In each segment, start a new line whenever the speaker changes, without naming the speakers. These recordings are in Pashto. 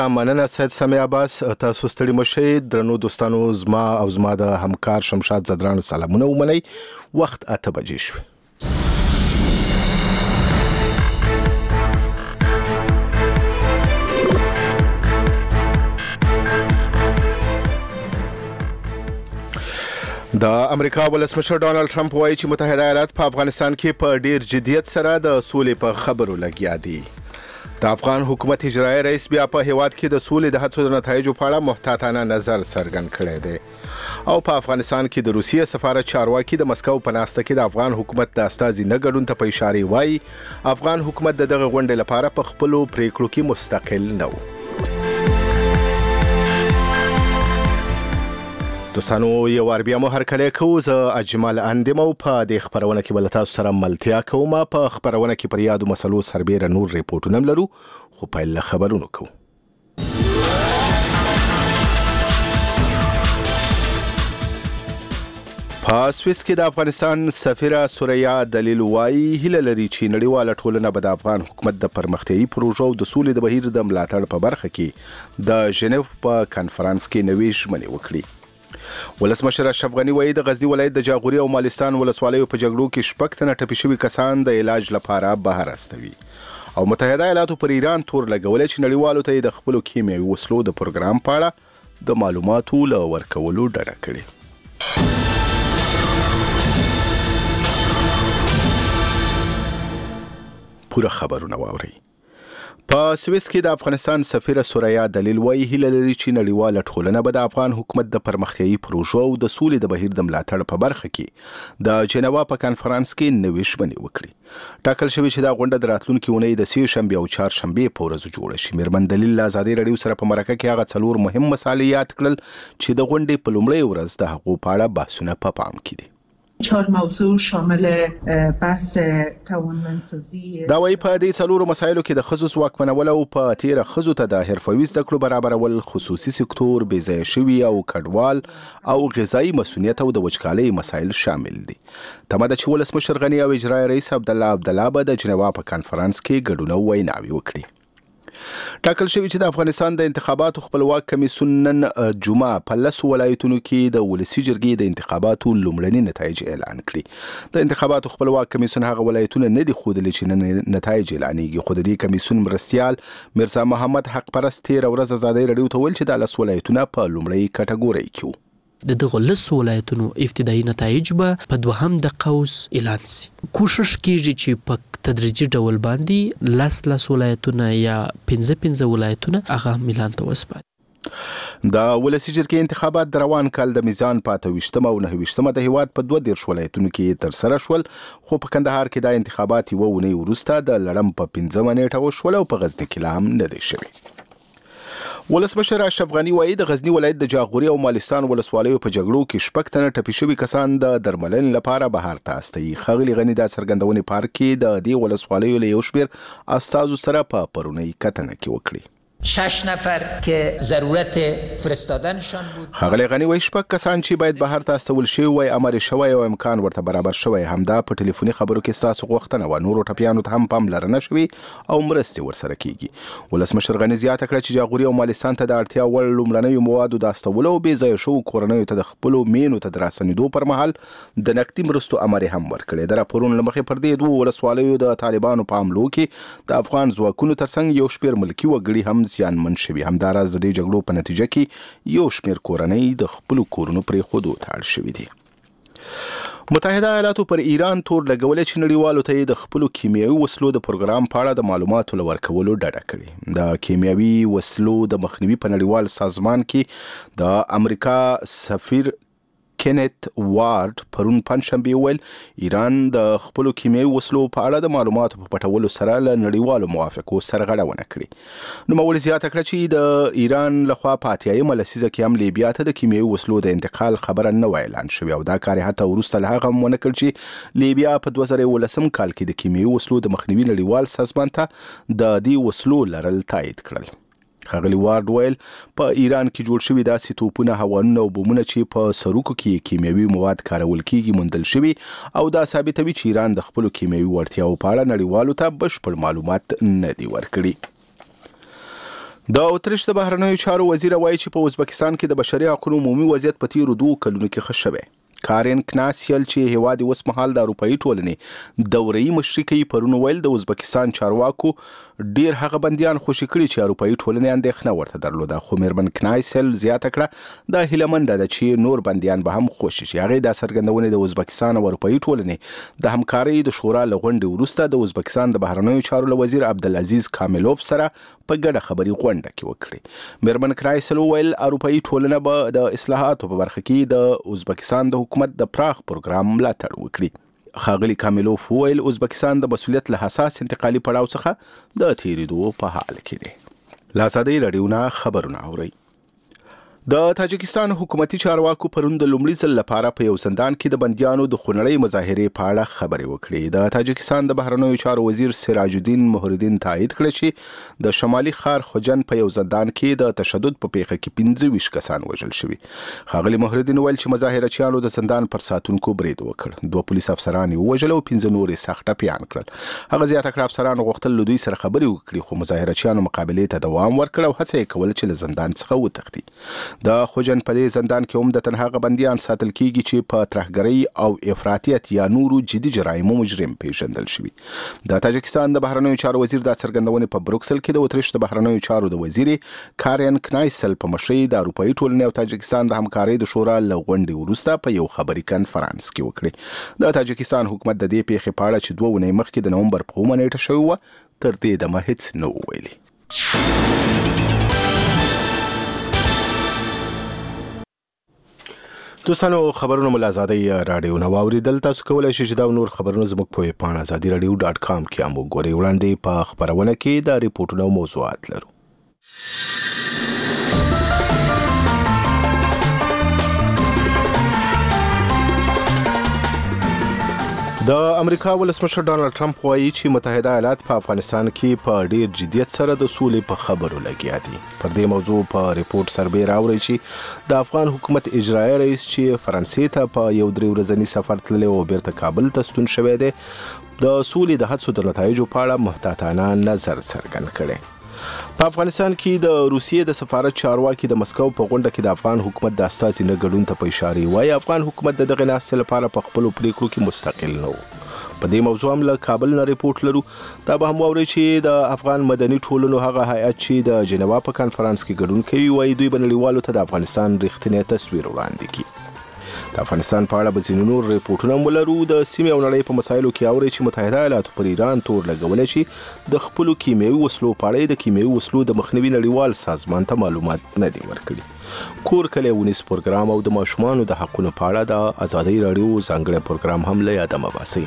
مننه سید سمیع عباس. تاسو ستړي مشئ درنو دوستانو، زما د همکار شمشاد زدران سلامونه ومنئ. وخت 8 بجې شوې. د امریکا ولسمشر ډانلډ ټرمپ وایي چې متحده ایالات په افغانستان کې په ډیر جدیت سره د سولې په خبرو لګیا دي. د افغان حکومت اجرایي رئیس بیا په هیواد کې د سولې د هڅو د نتایجو په اړه محتاطانه نظر څرګند کړی دی. او په افغانستان کې د روسیې سفارت چارواکي د مسکو په ناسته کې د افغان حکومت د استازي نه ګډون ته په اشاره وایي افغان حکومت د دغه غونډې لپاره په خپلو پریکړو کې مستقل نه و. دوستانو یو وار بیا مو هرکلی کوو. زه اجمل اندیم او په دې خپرونه کې به تاسو سره ملتیا کوم. په خپرونه کې پر یادو مسلو سربیره نور ریپورټونه هم لرو، خو پیل له خبرونو کوو. په سویس کې د افغانستان سفیره سوریا دلیل وایي هیله لري چې نړیواله ټولنه به د افغان حکومت د پرمختیایي پروژو د سولې د بهیر د ملاتړ په برخه کې د ژنیو په کنفرانس کې نوې ژمنې وکړي. ولسمشر اشرف غني وایي د غزنی ولایت د جاغوري او مالستان ولسوالیو په جګړو کې 6 تنه ټپي شوي کسان د علاج لپاره بهر استوي. او متحده ایالاتو پر ایران تور لګولې چې نړیوالو ته د خپلو کیمیاوي وسلو د پروګرام په اړه د معلوماتو له ورکولو ډډه کړې. پوره خبرونه واورئ. په سویس کې د افغانستان سفیره سوریا دلیل وایي هیله لري چې نړیواله ټولنه به د افغان حکومت د پرمختیایي پروژو او د سولې د بهیر د ملاتړ په برخه کې د جنیوا په کنفرانس کې نوې ژمنې وکړي. ټاکل شوي چې دا غونډه د راتلونکي اونۍ د 3 شنبې او 4 شنبې په ورځو جوړه شي. میرمن دلیل له ازادي راډیو سره په مرکه کې هغه 4 مهم مسالې یاد کړل چې د غونډې په لومړۍ ورځ د هغو په اړه بحثونه په پام کې دي.
4 موضوع شامل بحث توانمندسازی
دا وایي په دې 4 مسایلو کې د ښځو ځواکمنول او په تیره ښځو ته د حرفوي زده کړو برابرول، خصوصي سکتور، بې ځایه شوي او کډوال او غذایي مسؤلیت او د وچکالۍ مسایل شامل دي. تمه ده چې ولسمشر غني او اجرایي رئیس عبدالله به د جنیوا په کنفرانس کې ګډون او ویناوي وکړي. ټاکل شوی چې د افغانستان د انتخاباتو خپلواک کمیسیون نن جمعه په 10 ولایتونو کې د ولسي جرګې د انتخاباتو لومړني نتایج اعلان کړي. د انتخاباتو خپلواک کمیسیون هغه ولایتونه نه دي ښودلي چې نن نتایج اعلانېږي، خو د دې کمیسیون مرستیال مرزا محمد حق پرست تېره ورځ ازادۍ راډیو ته ویل چې د 10 ولایتونه په لومړۍ کټګورۍ کې وو.
د دغه 10 ولایتونو ابتدایي نتایج به په دوهم د قوس اعلان سي. کوشش کیږي چې په تدریجي ډول باندې 10 ولایتونه یا 15 ولایتونه هغه اعلان ته وسپاري.
د ولسي جرګې انتخابات د روان کال د میزان په 28 او 29 د هیواد په 12 ولایتونو کې تر سره شول، خو په کندهار کې د انتخابات یوه اونۍ وروسته د لړم په 15 نیټه وشول او په غزني کې لا هم نه دی شوی. ولسمشر اشرف غني وایي د غزنی ولایت د جاغوري او مالستان ولسوالیو په جګړو کې 6 تنه ټپي شوي کسان د درملنې لپاره بهر ته استوي. ښاغلي غني دا څرګندونې پارک کې د دې ولسوالیو له یو شمېر استازو سره په پرونۍ کتنه کې وکړي.
6 نفر که ضرورت فرستادنشان بود.
ښاغلی غني وایي 6 کسان چې باید بهر ته استول شوي وای امر شوی او امکان ورته برابر شوی، همدا په ټلیفوني خبرو کې ستاسو غوښتنه وه. نورو ټپیانو ته هم پاملرنه شوي او مرستې ورسره کیږي. ولسمشر غني زیاته کړه چې جاغوري او مالستان ته د اړتیا وړ لومړنیو موادو د استولو او بې ځایه شوو کورنیو ته د خپلو مینو ته د راستنېدو پر مهال د نقدي مرستو امر هم ورکړی. د راپورونو له مخې پر دې 2 ولسوالیو د طالبانو په حملو کې د افغان ځواکونو ترڅنګ یو شمېر ملکي وګړي هم زیانمن شوي. همداراز د دې جګړو په نتیجه کې یو شمېر کورنۍ د خپلو کورونو پرېښودو ته اړ شوي دي. متحده ایالاتو پر ایران تور لګولې چې نړیوالو ته د خپلو کیمیاوي وسلو د پروګرام په اړه د معلوماتو له ورکولو ډډه کړې. د کیمیاوي وسلو د مخنیوي په نړیوال سازمان کې د امریکا سفیر کینت وارد پرون پنځشنبه ویل ایران د خپلو کیمیاوي وسلو په اړه د معلوماتو په پټولو سره له نړیوالو موافقو سرغړونه کړې. نوموړي زیاته کړه چې د ایران لخوا په 8 لسیزه کې هم لیبیا ته د کیمیاوي وسلو د انتقال خبره نه اعلان شوې او دا کار حتی وروسته له هغه ونه کړ چې لیبیا په 2019 کال کې د کیمیاوي وسلو د مخنیوي نړیوال سازمان ته د دې وسلو لرل تایید کړل. ښاغلي وارد ویل په ایران کې جوړ شوي داسې توپونه، هوانونه او بمونه چې په سروکو کې کیمیاوي مواد کارول کیږي موندل شوي او دا ثابتوي چې ایران د خپلو کیمیاوي وړتیاو په اړه نړیوالو ته بشپړ معلومات نه دي ورکړي. د اتریش د بهرنیو چارو وزیر وایي چې په ازبکستان کې د بشري حقوقو عمومي وضعیت په تیرو 2 کلونو کې ښه شوی. کارین کناسیل چې هیواد اوس مهال د اروپایي ټولنې دوره‌ای مشري کوي پرون ویل د ازبکستان چارواکو ډیر هغه بندیان خوشي کړي چې اروپایي ټولنې اندېښنه ورته درلوده، خو میرمن کناسیل زیاته کړه د هیلمند ده چې نور بندیان به هم خوشي شي. هغه د څرګندونې د ازبکستان او اروپایي ټولنې د همکارۍ د شورا لغونډې وروسته د ازبکستان د بهرنیو چارو وزیر عبدالعزیز کاملوف سره په ګډه خبري غونډه کې وکړي. میرمن کناسیل ویل اروپایي ټولنه به د اصلاحاتو په برخه کې د ازبکستان د حکومت د پراخ پروګرام ملاتړ وکړي. ښاغلي کاملوف ویل ازبکستان د مسؤلیت له حساس انتقالي پړاو څخه د تیریدو په حال کې دی. لا ازادي راډیو نه خبرونه اورئ. د تاجکستان حکومتي چارواکو پرون د لومړي ځل لپاره په یو زندان کې د بندیانو د خونړۍ مظاهرې په اړه خبرې وکړې. د تاجکستان د بهرنیو چارو وزیر سراج الدین محردین تایید کړ چې د شمالي ښار خوجن په یو زندان کې د تشدد په پیښه کې 25 کسان وژل شوي. ښاغلي محردین ویل چې مظاهرچیانو د زندان پر ساتونکو برید وکړ. 2 پولیس افسران یې ووژل او 15 نور یې سخت ټپیان کړل. هغه زیاته کړه افسرانو غوښتل له دوی سره خبرې وکړي، خو مظاهرچیانو مقابلې ته دوام ورکړ او هڅه یې کوله چې له زندان څخه وتښتي. د خوجن په دې زندان کې عمدتاً هغه بندیان ساتل کیږي چې په ترهګرۍ او افراطیت یا نورو جدي جرایمو مجرم پیژندل شوي. د تاجکستان د بهرنیو چارو وزیر دا څرګندونې په بروکسل کې د اتریش د بهرنیو چارو د وزیر کارین کناسیل په مشرۍ د اروپایي ټولنې او تاجکستان د همکارۍ د شورا له غونډې وروسته په یو خبري کنفرانس کې وکړي. د تاجکستان حکومت د دې پیښې په اړه چې 2 اونۍ مخکې د نومبر په 1 نیټه شوی و تر دې دمه هیڅ نه ویلي. دوستانو خبرونه مو له ازادي راډیو نه واوریدل. تاسو کولی شئ چې دا نور خبرونه زموږ په ویبپاڼه azadieradio.com کې هم وګورئ. وړاندې په خبرونه کې د ریپورټونو او موضوعات لرو. د امریکا ولسمشر ډانلډ ټرمپ وایي چې متحده ایالات په افغانستان کې په ډیر جدیت سره د سولې په خبرو لګیا دي. پر دې موضوع په ریپورت سربېره اورئ چې د افغان حکومت اجرایي رئیس چې فرانسې ته په یو 3 ورځني سفر تللی او بیرته کابل ته ستون شوی دی د سولې د هڅو د نتایجو په اړه محتاطانه نظر څرګند کړی. په افغانستان کې د روسیې د سفارت چارواکي د مسکو په غونډه کې د افغان حکومت د استازي نه ګډون ته په اشاره وایي افغان حکومت د دغه ناستې لپاره په خپلو پریکړو کې مستقل نه و. په دې موضوع هم له کابل نه ریپورت لرو. دا به هم واورئ چې د افغان مدني ټولنو هغه هیئت چې د جنیوا په کانفرنس کې ګډون کوي وایي دوی به نړیوالو ته د افغانستان رښتینی تصویر وړاندې کړي. د افغانستان په اړه به ځینې نور ریپورټونه هم ولرو. د سیمې او نړۍ په مسایلو کې اورئ چې متحده ایالاتو پر ایران تور لګولی چې د خپلو کیمیاوي وسلو په اړه د کیمیاوي وسلو د مخنیوي نړیوال سازمان ته معلومات نه دي ورکړي. کور کلی ونیس پروګرام او د ماشومانو د حقونو په اړه د ازادي راډیو ځانګړی پروګرام هم له یاده مه باسئ.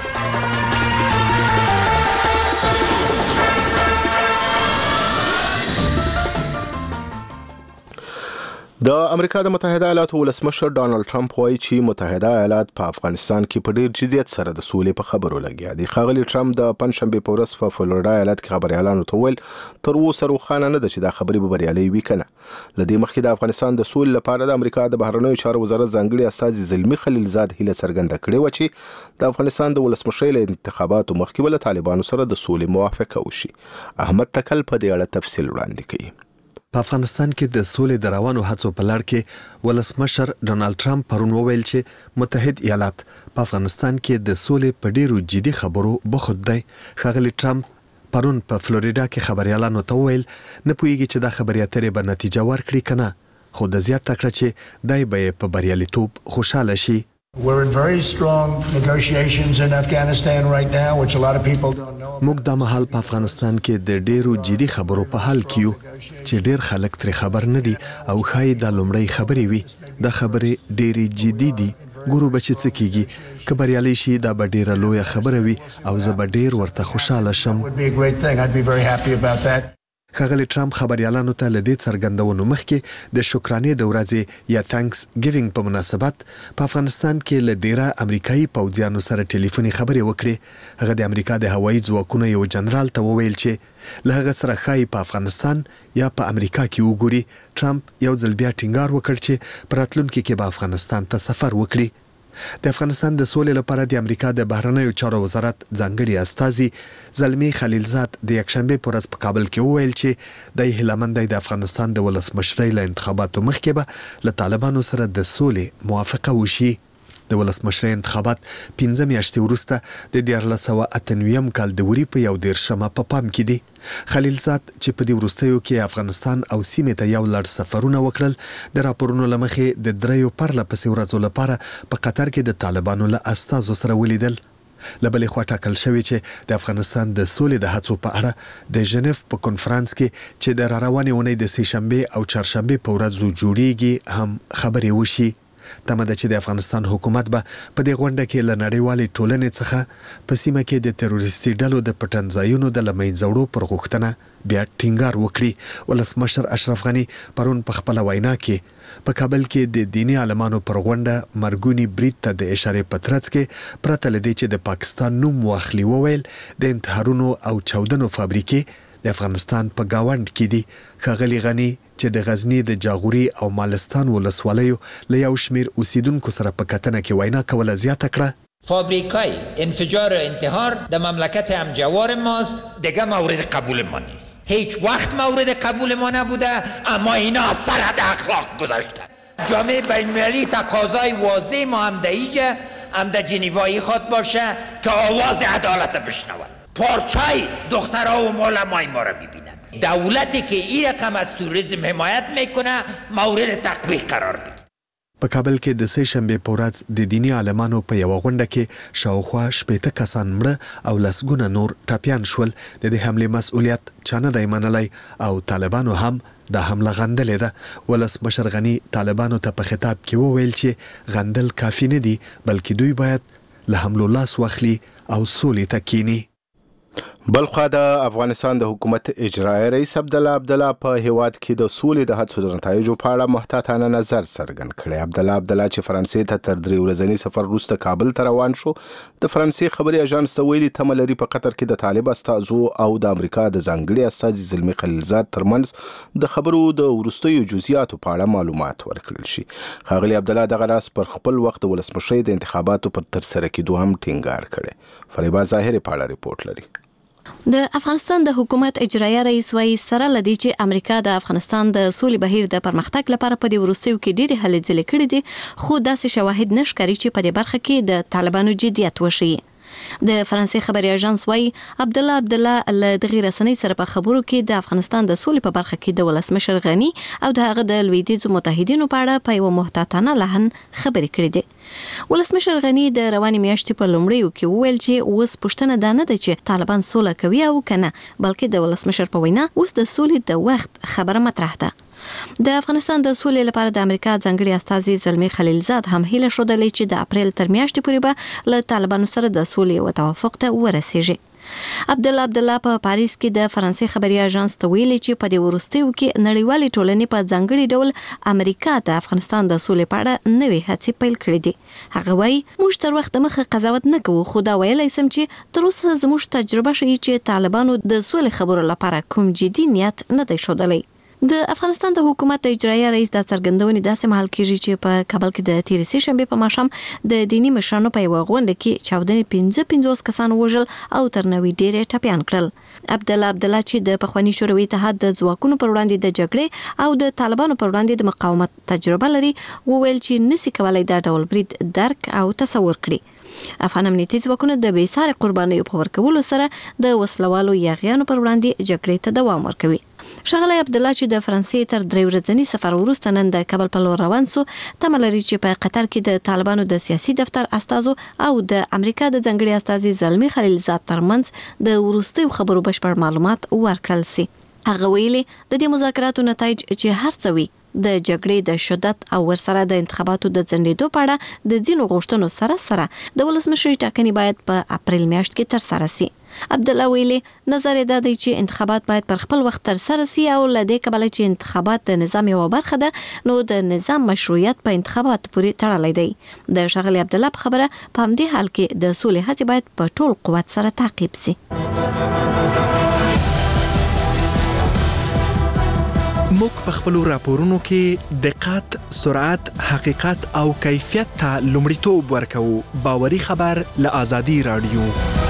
د امریکا د متحده ایالاتو ولسمشر ډانلډ ټرمپ وایي چې متحده ایالات په افغانستان کې په ډیر جدیت سره د سولې په خبرو لګیا دي. ښاغلي ټرمپ د پنځشنبې په ورځ په فلوریډا ایالت کې خبريالانو ته ویل تر اوسه روښانه نه ده چې دا خبرې به بریالۍ وي که نه. له دې مخکې د افغانستان د سولې لپاره د امریکا د بهرنیو چارو وزارت ځانګړي استازي زلمي خلیلزاد هیله څرګنده کړې وه چې د افغانستان د ولسمشرۍ له انتخاباتو مخکې به له طالبانو سره د سولې موافقه وشي. احمد تکل په دې اړه تفصیل وړاندې کوي.
په افغانستان کې د سولې د روانو هڅو په لړ کې ولسمشر ډونالد ټرمپ پرون وویل چې متحد ایالات په افغانستان کې د سولې په ډیرو جدي خبرو بوخت دی. ښاغلي ټرمپ پرون په فلوریډا کې خبريالانو ته وویل نه پوهیږي چې دا خبرې اترې به نتیجه ورکړي که نه، خو د زیاته کړه چې دای به په بریالیتوب خوشاله شي.
We're in very strong negotiations in Afghanistan right now, which a lot of people don't know.
موږ د مهال په افغانستان کې د ډیرو جدي خبرو په حال کې یو چې ډیر خلک ترې خبر نه دي او ښایي دا لومړی خبرې وي. دا خبرې ډیرې جدي دي. ګورو به چې څه کیږي. که بریالي شي دا به ډیره لویه خبره وي او زه به ډیر ورته خوشاله شم.
Would be a great thing. I'd be very happy about that.
ښاغلي ټرمپ خبريالانو ته له دې څرګندونو مخکې د شکرانې د ورځې یا تانکس ګیوینګ په مناسبت په افغانستان کې له ډیره امریکایي پوځیانو سره ټلیفوني خبرې وکړې. هغه د امریکا د هوایي ځواکونو یو جنرال ته وویل چې له هغه سره ښایي په افغانستان یا په امریکا کې وګوري. ټرمپ یو ځل بیا ټینګار وکړ چې په راتلونکي کې به افغانستان ته سفر وکړي. د افغانستان د سولې لپاره د امریکا د بهرنیو چارو وزارت ځانګړي استازي زلمی خلیلزاد د یکشنبه په ورځ په کابل کې وویل چې د هیلمند د افغانستان د ولسمشرۍ له انتخاباتو مخکې به له طالبانو سره د سولې موافقه وشي. د ولسمشرۍ انتخابات 15 میاشتې وروسته د 1998 کال د وری په 11 په پام کې دي. خلیلزاد چې په دې وروستیو کې افغانستان او سیمې ته یو لړ سفرونه وکړل، د راپورونو لمخې د دریو پرله پسې ورځو لپاره په قطر کې د طالبانو له استازو سره ولیدل. لبلې خوا ټاکل شوی چې د افغانستان د سولې د هڅو په اړه د ژنیف په کنفرانس کې چې د راروانې اونۍ د سه شنبه او چهارشنبه په ورځو جوړیږي هم خبرې وشي. تمه ده چې د افغانستان حکومت به په دې غونډه کې له نړیوالې ټولنې څخه په سیمه کې د تروریستي ډلو د پټنځایونو د له منځه وړو پر غوښتنه بیا ټینګار وکړي. ولسمشر اشرف غني پرون په خپله وینا کې په کابل کې د دیني عالمانو پر غونډه مرګونی برید ته د اشارې په ترڅ کې پرته له دې چې د پاکستان نوم واخلي وویل د انتحارونو او چاودنو فابریکې د افغانستان په گاوند کې دي. ښاغلي غني چې د غزنی د جاغوري او مالستان ولسوالیو له یو شمیر اوسیدونکو سره په کتنه کې وینا کوله زیاته کړه
فابریکای انفجار و انتحار در مملکت همجوار ماست، دیگه مورد قبول ما نیست. هیچ وقت مورد قبول ما نبوده، اما اینا سر حد اخلاق گذاشتن. جامعه بین‌المللی تقاضای واضح ما همدهیجه، همده جنیوایی خواد باشه که آواز عدالت بشنون. پارچای دخترها و معلمای ما را ببینن. دولتی که این رقم از توریسم حمایت میکنه مورد تطبیق قرار بگیره.
په کابل کې د سه شنبه په ورځ د دینی عالمانو په یو غونډه کې شاوخوا 80 کسان مړه او لسګونه نور ټاپیان شول. د دې حمله مسؤلیت چا نه دی منلی او طالبانو هم د حمله غندلې ده. ولسمشر غني طالبانو ته په خطاب کې وویل چې غندل کافی نه دي، بلکې دوی باید له حملو لاس واخلي او سولې ته کینی.
بلخوا د افغانستان د حکومت اجرایي رئیس عبدالله عبدالله په هیواد کې د سولې د هڅو د نتایجو په اړه محتاطانه نظر څرګند کړی. عبدالله عبدالله چې فرانسې ته تر 3 ورځني سفر وروسته کابل ته روان شو، د فرانسې خبري اژانس ته ویلي تمه لري په قطر کې د طالب استازو او د امریکا د ځانګړي استازي زلمی خلیلزاد ترمنځ د خبرو د وروستیو جزئیاتو په اړه معلومات ورکړل شي. ښاغلي عبدالله دغه راز پر خپل وخت د ولسمشرۍ د انتخاباتو پر ترسره کېدو هم ټینګار کړی. فریبا ظاهري په اړه ریپورت لري.
د افغانستان د حکومت اجرایي رئیس وايي سره لدی چې امریکا د افغانستان د سولې بهیر د پرمختګ لپاره په دې وروستیو کې ډېری هلې ځلې کړې دي، خو داسې شواهد نشکري چې په دې برخه کې د طالبانو جديت وشي. د فرانسې خبري اژانس وايي عبدالله عبدالله له دغه رسنۍ سره په خبرو کې د افغانستان د سولې په برخه کې د ولسمشر غني او د هغه د لویدیځو متحدینو په اړه په یو محتاطانه لحن خبرې کړې دي. ولسمشر غني د روانې میاشتې په لومړیو کې وویل چې اوس پوښتنه ده نه ده چې طالبان سوله کوي او کنه، بلکې د ولسمشر په وینا اوس د سولې د وخت خبره مطرح ده. د افغانستان د سولې لپاره د امریکا ځانګړي استازي زلمی خلیلزاد هم هیله شودلې چې د اپریل تر میاشتې پورې به له طالبانو سره د سولې او توافق ته ورسیږي. عبدالله عبدالله په پاریس کې د فرانسې خبري اژانس ته ویلي چې په دې وروستیو کې نړیوالې ټولنې په ځانګړي ډول امریکا د افغانستان د سولې په اړه نوې هڅې پیل کړې دي. هغه وایي موږ تر وخت مخه قضاوت نه کوو، خو دا ویلای سم چې تر اوسه زموږ تجربه ښیي چې طالبانو د سولې خبرو لپاره کوم جدي نیت نه دی ښودلی. د افغانستان د حکومت د اجرایي رئیس د څرګندونې داسې مهال کېږي چې په کابل کې د تېرې سه شنبې په ماښام د دیني مشرانو په یوه غونډه کې چاودنې 55 کسان وژل او تر 90 ډېر ټپیان کړل. عبدالله عبدالله چې د پخواني شوروي اتحاد د ځواکونو پر وړاندې د جګړې او د طالبانو پر وړاندې د مقاومت تجربه لري، وویل چې نسی کولای دا ډول برید درک او تصور کړي. افغان امنیتي ځواکونه د بېسارې قربانیو په ورکولو سره د وسلوالو یاغیانو پر وړاندې جګړې ته دوام ورکوي. ښاغلی عبدالله چې د فرانسې تر 3 ورځني سفر وروسته نن د کابل په لور روان سو، تمه لري چې په قطر کې د طالبانو د سیاسي دفتر استازو او د امریکا د ځانګړي استازي زلمی خلیلزاد ترمنځ د وروستیو خبرو بشپړ معلومات ورکړل شي. هغه ویلي د دې مذاکراتو نتایج چې هر څه وي د جګړې د شدت او ورسره د انتخاباتو د ځنډېدو په اړه د ځینو غوښتنو سره سره د ولسمشرۍ ټاکنې باید په اپریل میاشت کې ترسره شي. عبدالله ویلي نظر یې دا دی چې انتخابات باید پر خپل وخت ترسره شي او له دې کبله چې انتخابات د نظام یوه برخه ده، نو د نظام مشروعیت په انتخابات پورې تړلی دی. د ښاغلي عبدالله په خبره په همدې حال کې د سولې هڅې باید په ټول قوت سره تعقیب شي.
موږ په خپلو راپورونو کې دقت، سرعت، حقیقت او کیفیت ته لومړیتوب ورکوو. باوري خبر له آزادي رادیو.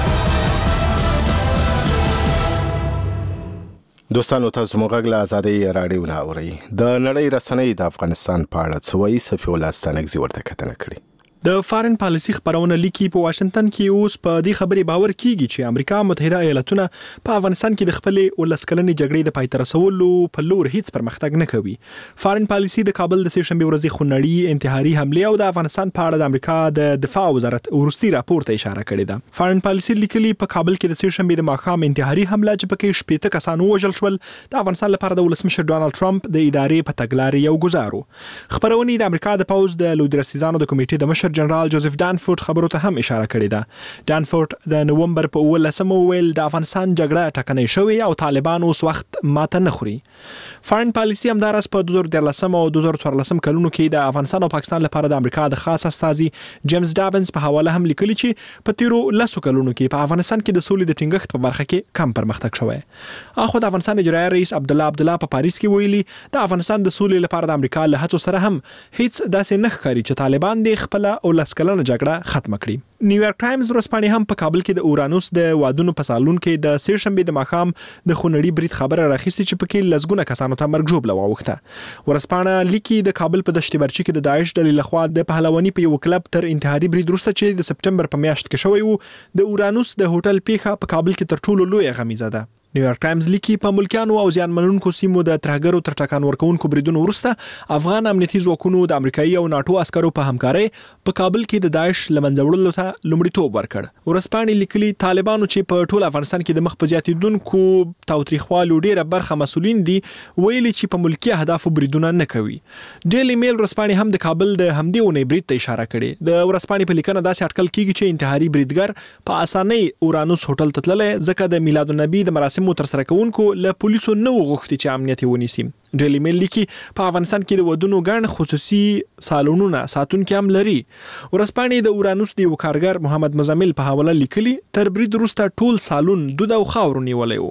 دوستانو تاسو موږ غږ له آزادۍ راډیو نه اورئ. د نړۍ رسنۍ د افغانستان په اړه څه وایي؟ صفي الله ستانکزي ورته کتنه کړې.
د فارن پالیسي خبرونه لیکي په واشنگټن کې اوس په دې خبرې باور کیږي چې امریکا متحده ایالاتونه په افغانستان کې د خپلې ولسکلنې جګړې د پای ته رسولو په لور هیڅ پرمختګ نه کوي. فارن پالیسي د کابل د سهشنبه ورځې خونړۍ انتحاري حمله او د افغانستان په اړه د امریکا د دفاع وزارت ورستي راپور ته اشاره کړې ده. فارن پالیسي لیکلي په کابل کې د سهشنبه د ماښام انتحاري حمله چې پکې 80 کسان وژل شول د افغانستان لپاره د ولسمشر ډونالد ټرمپ د ادارې په تګلارې یو ګزارو. خبرونه د امریکا د پوز د لودرسیزانو د کمیټې د مشر جنرال جوزف دانفورد خبرو ته هم اشاره کړې ده. دانفورد د نومبر په 18 ویل د افغانستان جګړه ټکنۍ شوې او طالبان اوس وخت ماته نه خوري. فارن پالیسي همدارس په 2013 او 2014 کلونو کې د افغانستان او پاکستان لپاره د امریکا د خاص استازي جیمز ډابنز په حواله هم لیکلي چې په تیرو 10 کلونو کې په افغانستان کې د سولې د ټینګښت په برخه کې کم پرمختګ شوی. اخو د افغانستان اجرایي رئیس عبدالله په پاریس کې ویلي د افغانستان د سولې لپاره د امریکا له هڅو سره هم هیڅ داسې نه ښکاري چې طالبان د خپل او لسکلنه جګړه ختم کړي. نیویارک ټایمز ورځپاڼې هم په کابل کې د اورانوس د وادونو په سالون کې د سهشنبه د ماښام د خونړي برید خبره راخیستې چې پکې لزګونه کسانو ته مرګ ژوبله واوښته. ورځپاڼه لیکي د کابل په دشت برچي کې د داعش ډلې لخوا د پهلواني په یو کلب تر انتحاري برید وروسته چې د سپټمبر په میاشت کې شوی و د اورانوس د هوټل پیښه په کابل کې تر ټولو لویه غمیزه ده. نیویارک ټایمز لیکي په ملکیانو او زیانمنونکو سیمو د ترهګرو تر ټکان ورکوونکو بریدونو وروسته افغان امنیتي ځواکونو د امریکایي او ناتو عسکرو په همکارۍ په کابل کې د داعش لمنځه وړلو ته لومړیتوب ورکړ. ورځپاڼې لیکلي طالبانو چې په ټول افغانستان کې د مخ په زیاتېدونکو تاوتریخوالو ډیره برخه مسؤلین دي ویلي چې په ملکي اهدافو بریدونه نه کوي. ډیلی میل ورځپاڼې هم د کابل د همدې اونۍ برید ته اشاره کړې. د ورځپاڼې په لیکنه داسې اټکل کیږي چې انتحاري بریدګر په اسانۍ اورانوس هوټل ته تللی ځکه د میلاد النبی د مراسمو تر سره کوونکو له پولیسو نه وغوښتي چې امنیت ونیسي. ډیلی میل لیکي په افغانستان کې د ودونو ګڼ خصوصي سالونونه ساتونکي هم لري. ورځپاڼې د اورانوس د یو کارګر محمد مزمل په حواله لیکلي تر برید وروسته ټول سالون دود او خاورو نیولی و.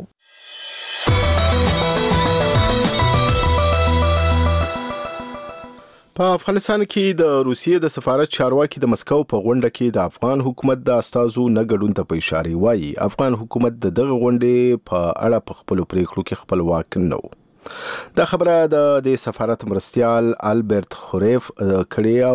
په افغانستان کې د روسیې د سفارت چارواکي د مسکو په غونډه کې د افغان حکومت د استازو نه ګډون ته په اشاره وایي افغان حکومت د دغه غونډې په اړه په خپل پریکړو کې خپلواک نه و. دا خبره د سفارت مرستیال البرت خوریف کړي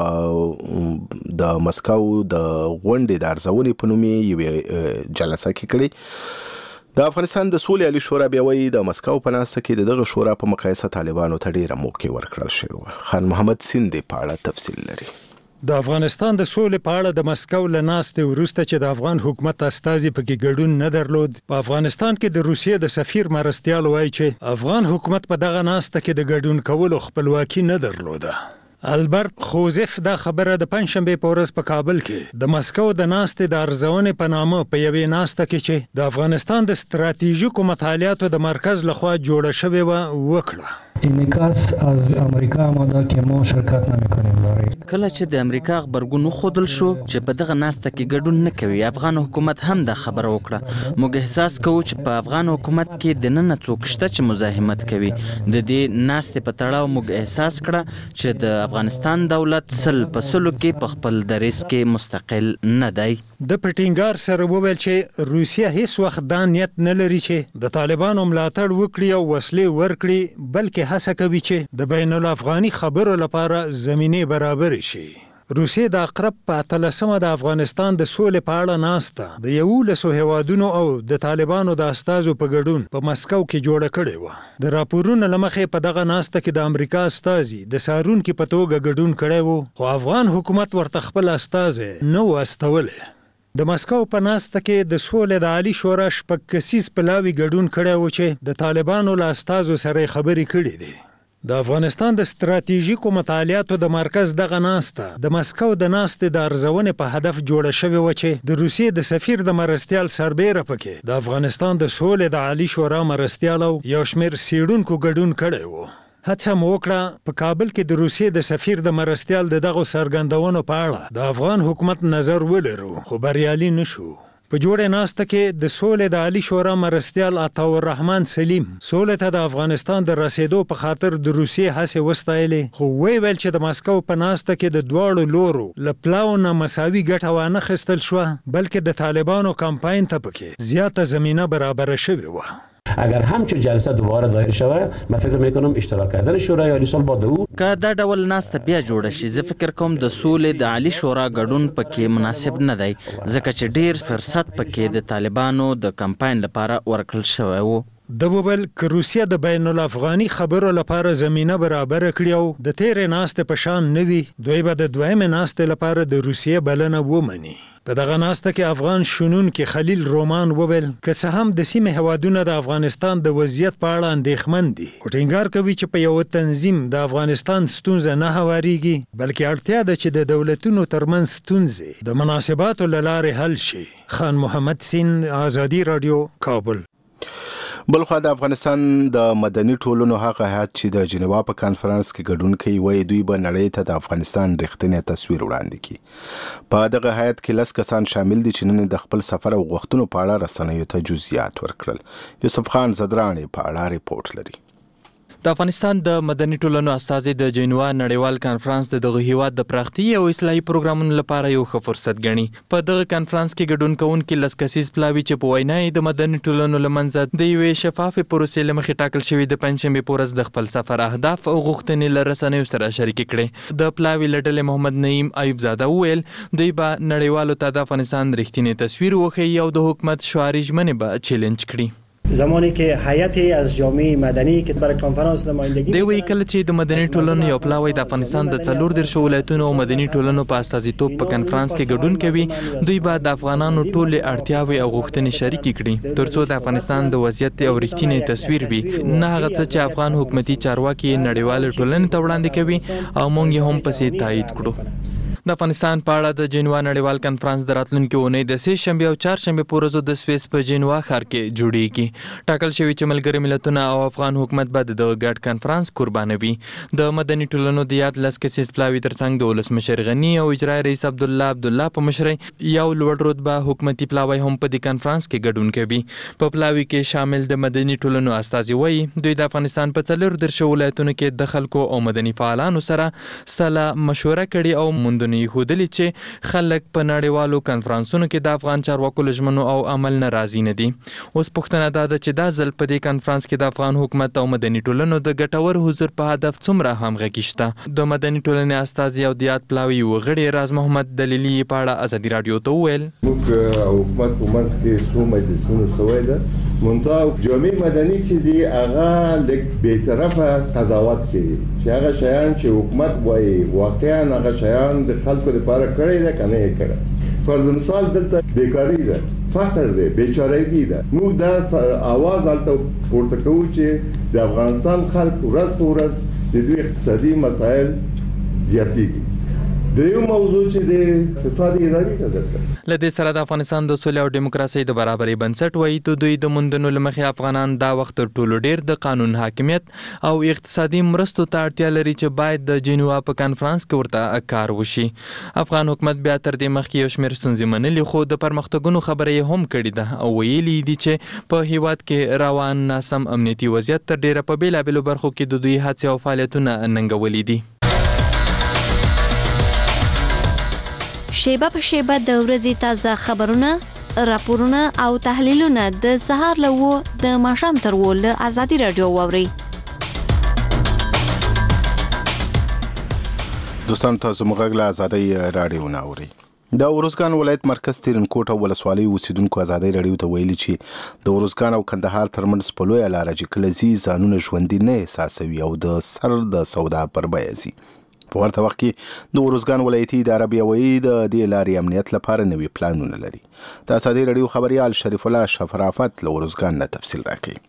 او د مسکو د غونډې د ارزونې په نوم یې جلسه کې کړي. د افغانستان د سولې عالی شورا بیا وایي د مسکو په ناسته کې د دغه شورا په مقایسه طالبانو ته ډیره موقع ورکړل شوې. خان محمد سیندی په اړه تفصیل لري.
د افغانستان د سولې په اړه د مسکو له ناستې وروسته چې د افغان حکومت استازي پکې ګډون نه درلود، په افغانستان کې د روسیې د سفیر مرستیال وایي چې افغان حکومت په دغه ناسته کې د ګډون کولو خپلواکي نه درلوده. البرت خوزف دا خبره د پنځشنبه په ورځ په کابل کې د مسکو د ناستې د ارزونې په نامه په یوې ناسته کې چې د افغانستان د ستراتیژیکو مطالعاتو د مرکز لخوا جوړه شوې و وکړه.
انعکاس از امریکا آمده که ما شرکت نمی‌کنیم داره.
کله چې د امریکا خبرګون خودل شو چې په دغه ناسته کې ګډون نه کوي، افغان حکومت هم دا خبره وکړه. موږ احساس کوو چې په افغان حکومت کې د نن څوک شته چې مزاحمت کوي. د دې ناستې په تړاو موږ احساس کړه چې د افغانستان دولت سل په سلو کې په خپل دریځ کې مستقل نه دی.
د پټینګار سره وویل چې روسیه هیڅ وخت دا نیت نه لري چې د طالبانو ملاتړ وکړي او وسلې ورکړي، بلکې هڅه کوي چې د بین الافغاني خبرو لپاره زمینه برابر شي. روسیې د اقرب په 13مه د افغانستان د سولې په اړه ناسته د 11 هیوادونو او د طالبانو د استازو په ګډون په مسکو کې جوړه کړې و. د راپورونو لمخې په دغه ناسته کې د امریکا استازي د سارونکي په توګه ګډون کړی و، خو افغان حکومت ورته خپل استازي نه و استولی. د مسکو په ناسته کې د سولې د عالی شورا شپږ کسیز پلاوي ګډون کړی و چې د طالبانو له استازو سره خبرې کړې دي. د افغانستان د ستراتیژیکو مطالعاتو د مرکز دغه ناسته د مسکو د ناستې د ارزونې په هدف جوړه شوې و چې د روسیې د سفیر د مرستیال سربیره پکې د افغانستان د سولې د عالی شورا مرستیال او یو شمېر څېړونکو ګډون کړی و. هڅه مو وکړه په کابل کې د روسیې د سفیر د مرستیال د دغو څرګندونو په اړه د افغان حکومت نظر ولرو، خو بریالي نشو. په جوړه ناسته کې د سولې د عالی شورا مرستیال عطا الرحمن سلیم سولې ته د افغانستان د رسیدو په خاطر د روسیې هڅې وستایلې، خو ویل چې د ماسکو په ناسته کې د دواړو لورو له پلاو نه مساوي ګټه وانه خستل شو، بلکې د طالبانو کمپاین ته پکې زیاته زمینه برابر شوې و.
اگر همچون جلسه دوباره دایر شود من فکر میکنم اشتراک کردن شورای عالی سال با او
که دا ډول ناسته بیا جوړه شي زه فکر کوم د سولې د عالی شورا ګډون پکې مناسب نه دی، ځکه چې ډیر فرصت پکې د طالبانو د کمپاین لپاره ورکړل شوی و.
د وبل که روسیه د بین الافغاني خبرو لپاره زمینه برابر کړی او د تیرې ناستې په شان نوي، دوی به د دویمې ناستې لپاره د روسیې بلنه ومني. په دغه ناسته کې افغان شنونکي خلیل رومان وویل که څه هم د سیمې هوادونه د افغانستان د وضعیت په اړه اندېښمن دي، خو ټینګار کوي چې په یو تنظیم د افغانستان ستونزه نه هوارېږي، بلکې اړتیا ده چې د دولتونو ترمنځ ستونزې د مناسباتو له لارې حل شي. خان محمد سین، آزادي رادیو، کابل.
بلخوا د افغانستان د مدني ټولنو هغه هیات چې د جنیوا په کانفرنس کې ګډون کوي وایي دوی به نړۍ ته د افغانستان رښتینی تصویر وړاندې کړي. په دغه هیات کې 10 کسان شامل دي چې نن د خپل سفر او غوښتنو په اړه رسنیو ته جزئیات ورکړل. یوسف خان زدرانی په اړه ریپورت لري.
د افغانستان د مدني ټولنو استازي د جنیوا نړیوال کانفرنس د دغه هیواد د پراختي او اصلاحي پروګرامونو لپاره یو ښه فرصت ګڼي. په دغه کانفرنس کې ګډون کوونکي 10 کسیز پلاوي چې په وینا د مدني ټولنو لمنځه د یوې شفافې پروسې لمخې ټاکل شوی د پنځشنبې په ورځ د خپل سفر اهداف او غوښتنې له رسنیو سره شریک کړي. د پلاوي له ډلې محمد نعیم ایوب زاده وویل دوی به نړیوالو ته د افغانستان رښتینی تصویر وښیي او د حکومت شعاري ژمنې به چیلنج کړي.
زمانی که هیئتی از جامعه مدنی که برای کنفرانس نمایندگی
دی وی کله چې د مدني ټولنو یو پلاوی د افغانستان د 14 ولایتونو او مدني ټولنو په استازیتوب په کنفرانس کې ګډون کوي، دوی به د افغانانو ټولې اړتیاوې او غوښتنې شریک کړي ترڅو د افغانستان د وضعیت او رښتینی تصویر وي، نه هغه څه چې افغان حکومتي چارواکي نړیوال ټولنې ته وړاندې کوي او موږ یې هم پسې تایید کړو. د افغانستان په اړه د جنیوا نړیوال کانفرنس د راتلونکي اونۍ د 3 شنبې او 4 شنبې په ورځو د سویس په جنیوا ښار کې جوړیږي. ټاکل شوی چې ملګري ملتونه او افغان حکومت به د ګډ کانفرنس قربانوي. د مدني ټولنو د یاد 10 کسیز پلاوي ترڅنګ د ولسمشر غنی او اجرایي رئیس عبدالله په مشرۍ یو لوړ رتبه حکومتي پلاوی هم په دې کانفرنس کې ګډون کوي. په پلاوي کې شامل د مدني ټولنو استازي وایي دوی د افغانستان په 14 ولایتونو کې د خلکو او مدني فعالانو سره سلا مشوره کړې او موندنې ښودلې چې خلک په نړیوالو کنفرانسونو کې د افغان چارواکو له ژمنو او عمل نه راضي نه دي. اوس پوښتنه دا ده چې دا ځل په دې کنفرانس کې د افغان حکومت او مدني ټولنو د ګټور حضور په هدف څومره همغږي شته. د مدني ټولنې استازي او د یاد پلاوي وغړي راز محمد دلیلي په اړه ازادي رادیو ته وویل
موږ حکومت په منځ کې څو مجلسونه سوی ده منتها جامعه مدني چې دی هغه لیک بی‌طرفه قضاوت کوي چې هغه شیان چې حکومت وایي واقعا هغه شیان د خلکو لپاره کړی ده کنه یې کړی. فرض مثال دلته بیکاری ده، فقر ده، بیچارهګي ده. موږ دا आवाज الته پورته کوو چې د افغانستان خلک ورځ په ورځ د دوی اقتصادي مسایل زیاتېږي. دیو موضوع چې د فساد اداري ده.
لدې سره د افغانستان د سولې او دیموکراسي د برابرۍ بنسټ وایي ته دوی د موندنو لمخې افغانان دا وخت تر ټولو ډیر د قانون حاکمیت او اقتصادي مرستو ته اړتیا لري چې باید د جنیوا په کانفرنس کې ورته کار وشي. افغان حکومت بیا تر دې مخکې یو شمېر ستونزې منلې خو د پرمختګونو خبره یې هم کړې ده او ویلي دي چې په هیواد کې روان ناسم امنیتي وضعیت تر ډیره په بیلابیلو برخو کې د دوی هڅې او فعالیتونه ننګولي دي.
شیبه په شیبه د ورځې تازه خبرونه، راپورونه او تحلیلونه د سهار له 9 د ماښام تر 10 له آزادي رادیو واورئ.
دوستان تاسو موږ له آزادي رادیو نه اورئ. د اورزګان ولایت مرکز تیرنکوټ او ولسوالۍ اوسیدونکو آزادي رادیو ته ویلي چې د اورزګان او کندهار ترمنځ په لویه لاره چې کله ځي ځانونه ژوندي نه احساسوي او د سر د سودا پر بیه ځي. په ورته وخت کې د اورزګان ولایتي اداره بیا وایي د دې لارې امنیت لپاره نوي پلانونه لري. د آزادي رادیو خبریال شریف الله شفرافت له اورزګان نه تفصیل راکوي.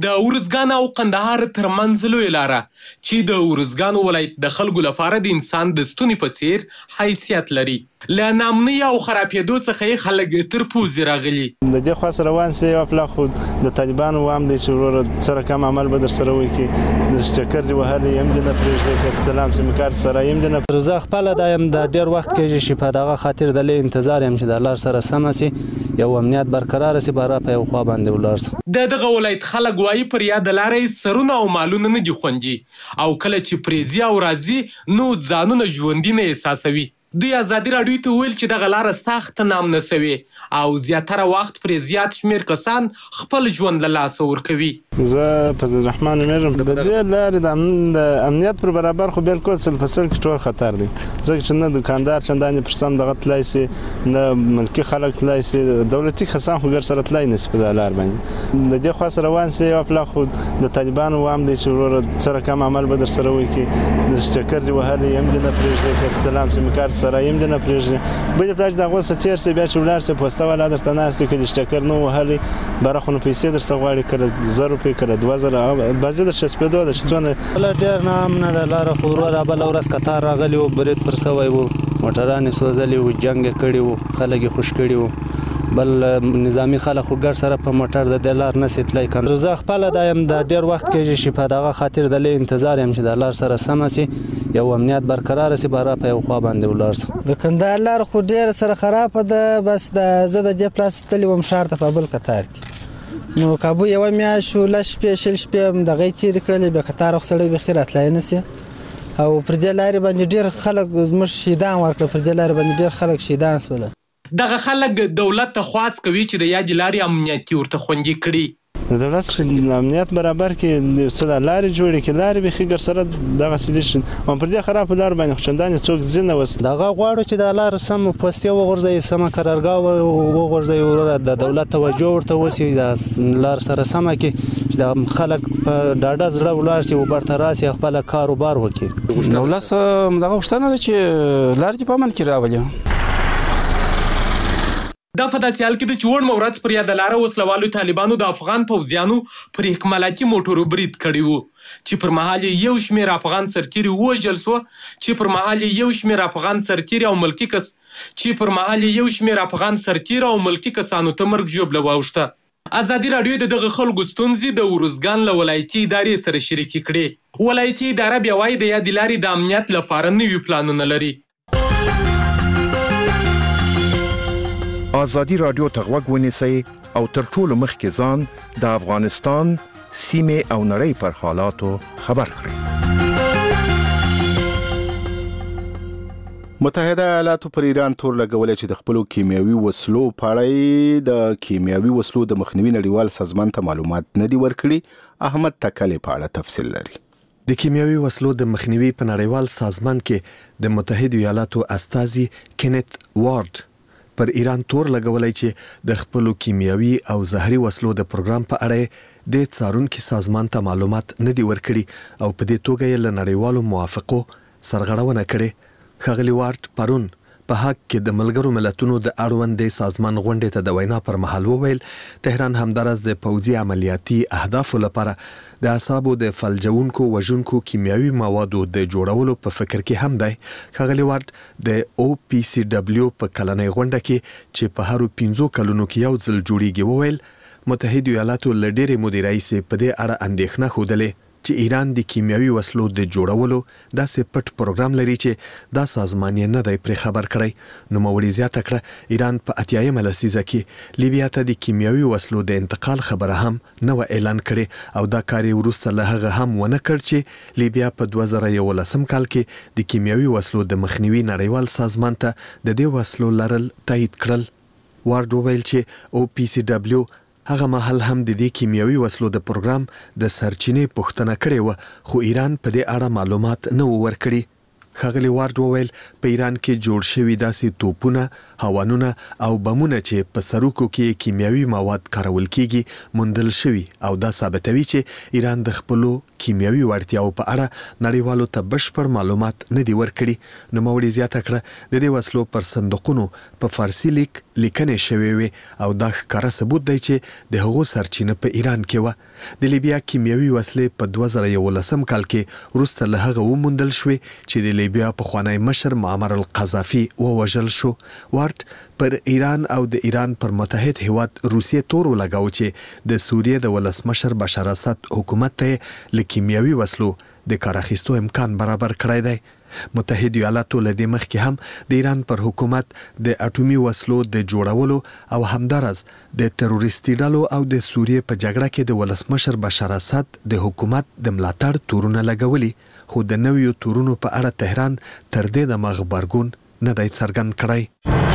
د ارزګان او قندهار ترمنځ لویه لاره چې د ارزګان ولایت د خلکو لپاره د انسان د ستوني په څیر حیثیت لري. له ناامنۍ او خرابېدو څخه یې خلک تر پوزې راغلي.
د دې خوا سره روان سي یو پلا خو د طالبانو وام دی چې وروره سره کم عمل به در سره وکړي. د چکر دې وهلی یم دې نه پرېږدي که سلام سیم کارت سره یم دې نه.
زه خپله دا یم د ډېر وخت کېږي چې په دغه خاطر د لږ انتظار یم چې د لار سره سمه سي یو امنیت برقراره سي باره په یو خوا باندې ولاړ سو.
د دغه ولایت خلک وایي پر یاده لاره یې سرونه او مالونه نه دي خوندي او کله چې پرې ځي او راځي نو ځانونه ژوندي نه احساسوي. دوی ازادي راډیو ته ویل چې دغه لاره سخت نامنه سوې او زیاتره وخت پرې زیات شمېر کسان خپل ژوند له لاسه ورکوي.
زه فضل الرحمن میرم. د دې لارې د امنیت پر برابر خو بالکل سل په سل کې ټول خطر دی ځکه چې نه دکاندار چندانې پر سم دغه تلای سي نه ملکي خلک تلای سي دولتي کسان خو ګر سره تلای نشي په لار باندې. د دې خوا سره روان سي یو پلا خو د طالبانو وام دی چې وروره سره کم عمل به در سره وکړي. د چکر دې وهلی یم دې نه پرېږدي که سلام سیم کارت سره یم دې نه پرېږدي. بلې پلا چې د هغو څه تېر سي بیا چې ولاړ سي پوسته والا درته ناست وي که د چکر نه وهلی باره خو نو پیسې درڅه غواړي کله 1000 روپۍ کله 2000 بعضې در چسپېدو ده چې څونه
ډېر ناامنه ده لاره خو وروره بله ورځ کتار راغلی و برید پر سوی و موټران یې سوځلي و جنګ یې کړي و خلک یې خوش کړي و بل نظامي خلک خو ګډ سره په موټر د دې لار نسي تللی کنه. زه خپله دا یم د ډېر وخت کېږي چې په دغه خاطر د لږ انتظار یم چې د لار سره سمه سي یو امنیت برقراره سي باره په یو خوا باندې ولاړ سو.
د کندهار لار خو ډېره سره خرابه ده بس زه د دې پلاس تللی وم ښار ته په بل کتار کې نو کابو یوه میاشت شو لس شپې شل شپې هم دغه یې تېرې کړلې بیا کتار خو سړی بیخي راتلی نه سي او پر دې لارې باندې ډېر خلک زموږ شهیدان ورکړه پر دې لارې باندې ډېر خلک شهیدان سوله.
دغه خلک دولت ته خواست کوي چې د یادې لارې امنیتي ورته خوندي کړي.
د دولت امنیت برابر کې څه د لارې جوړې کړي لارې بیخي ګر سره دغسې دي او پر دې خرابو لارو باندې خو چندانې څوک ځي نه اوس.
دغه غواړو چې د لارو سم پوستې وغورځوي سمه قرارګاه وغورځوي وروره د دولت توجه ورته وسي د لار سره سمه کړي چې د خلک په ډاډه زړه ولاړ سي وبرته راسي خپله کاروبار وکړي.
دولت دغه غوښتنه ده چې لارې دې په امن کې راولي.
دا په داسې حال کې ده چې وړمه ورځ پر یاده لاره وسلوالو طالبانو د افغان پوځیانو پر اکمالاتي موټرو برید کړی و چې پر مهال یې یو شمېر افغان سرتیري ووژل سوه چې پر مهال یې یو شمېر افغان سرتیري او ملکي کسانو ته مرګ ژوبله واوښته. ازادي راډیو د دغه خلکو ستونزې د ارزګان له ولایتي ادارې سره شریکې کړې. ولایتي اداره بیا وایي د یادې لارې د امنیت لپاره نوي پلانونه لري.
ازادي راډیو ته غوږ ونیسئ او تر ټولو مخکې ځان د افغانستان سیمې او نړۍ پر حالاتو خبر کړئ.
متحده ایالاتو پر ایران تور لګولې چې د خپل کیمیاوي وسلو په اړه د کیمیاوي وسلو د مخنیوي نړیوال سازمان ته معلومات نه دي ورکړي. احمد تکلې په اړه تفصیل لري.
د کیمیاوي وسلو د مخنیوي په نړیوال سازمان کې د متحده ایالاتو استازي کینت وارد پر ایران تور لګولای چې د خپل کیمیاوي او زهري وسلو د پروګرام په اړه د څارونکو سازمان ته معلومات نه دی ورکړي او په دې توګه یې له نړیوالو موافقو سرغړونه کړې. ښاغلي وارد پرون په حق کې د ملګرو ملتونو د اړوندې سازمان غونډې ته د وینا پر مهال وویل تهران همدارس د پوځي عملیاتي اهدافو لپاره د اعصابو د فلجونکو وژونکو کیمیاوي موادو د جوړولو په فکر کې هم دی. ښاغلي وارد د OPCW په کلنۍ غونډه کې چې په هرو 15 کلونو کې یو ځل جوړیږي وویل متحده ایالاتو له ډېرې مودې راهیسې په دې اړه اندېښنه ښودلې چې ایران د کیمیاوي وسلو د جوړولو داسې پټ پروګرام لري چې دا سازمان یې نه دی پرې خبر کړی. نوموړي زیاته کړه ایران په 80مه لسیزه کې لیبیا ته د کیمیاوي وسلو د انتقال خبره هم نه و اعلان کړي او دا کار یې وروسته له هغه هم ونه کړ چې لیبیا په 2011 کال کې د کیمیاوي وسلو د مخنیوي نړیوال سازمان ته د دې وسلو لرل تایید کړل. وارد وویل چې OPCW هغه مهال هم د دې کیمیاوي وسلو د پروګرام د سرچینې پوښتنه کړې و خو ایران په دې اړه معلومات نه ورکړي. ښاغلي وارد وویل په ایران کې جوړ شوي داسې توپونه، هاوانونه او بمونه چې په سروکو کې کیمیاوي مواد کارول کیږي موندل شوي او دا ثابتوي چې ایران د خپلو کیمیاوي وړتیاو په اړه نړیوالو ته بشپړ معلومات نه دي ورکړي. نوموړي زیاته کړه د دې وسلو پر صندوقونو په فارسي لیک لیکنې شوې وي او دا ښکاره ثبوت دی چې د هغو سرچینه په ایران کې و. د لیبیا کیمیاوي وسلې په 2011 کال کې وروسته له هغه وموندل شوې چې د لیبیا پخوانی مشر معمر القذافي ووژل شو. وارټ پر ایران او د ایران پر متحد هیواد روسیې تور ولګاو چې د سوریې د ولسمشر بشار اسد حکومت ته له کیمیاوي وسلو د کار اخیستو امکان برابر کړی دی. متحد ایالاتو له دې مخکې هم د ایران پر حکومت د اټومي وسلو د جوړولو او همدارس د تروریستي ډلو او د سوریې په جګړه کې د ولسمشر بشار اسد د حکومت د ملاتړ تورونه لګولي، خو د نویو تورونو په اړه تهران تر دې دمه غبرګون نه دی څرګند کړی.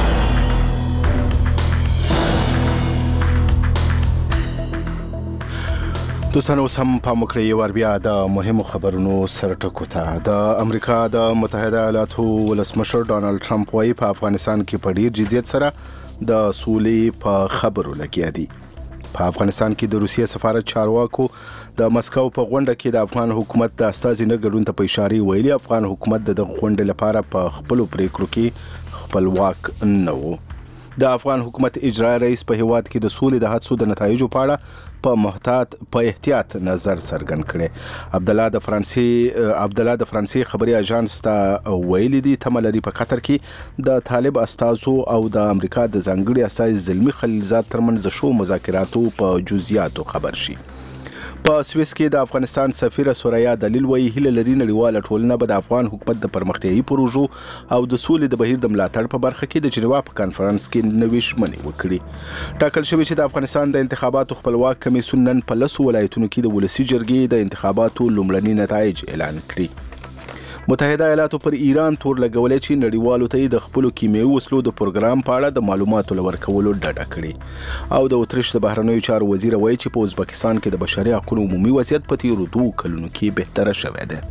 دوستان اوس هم پام وکړئ ور بیا د مهمو خبرونو سرټکو ته. د امریکا د متحده ایالاتو ولسمشر ډانلډ ټرمپ وايي په افغانستان کې په ډیر جدیت سره د سولې په خبرو لګیا دي. په افغانستان کې د روسیې سفارت چارواکو د مسکو په غونډه کې د افغان حکومت د استازي نه ګډون ته په اشاره ویلي افغان حکومت د غونډې لپاره په خپل پریکړو کې خپلواک نه و. د افغان حکومت اجرایي رئیس په هیواد کې د سولې د هڅو د نتایجو په اړه په احتیاط نظر څرګند کړي. عبدالله د فرانسې خبري اژانس ته ویلي دي تمه لري په قطر کې د طالب استازو او د امریکا د ځانګړي استازي زلمي خلیلزاد ترمنځ شو مذاکراتو په جزئیاتو خبر شي. په سویس کې د افغانستان سفیر سوریا دلیل وایي هیله لري نړیواله ټولنه به د افغان حکومت د پرمختیايي پروژو او د سولې د بهیر د ملاتړ په برخه کې د جنیوا په کانفرنس کې نوې ژمنې وکړي. ټاکل شوی چې د افغانستان د انتخاباتو خپلواک کمیسیون نن په 10 ولایتونو کې د ولسی جرګې د انتخاباتو لومړني نتایج اعلان کړي. متحده ایالاتو پر ایران تور لګولې چې نړیوالو ته د خپل کیمیاوي وسلو د پروګرام په اړه د معلوماتو لورکولو ډډه کړي. او د اتریش د بهرنیو چارو وزیر وایي چې په ازبکستان کې د بشري حقوقو عمومي وضعیت په تیرو 2 کلونو کې بهتره شوی دی.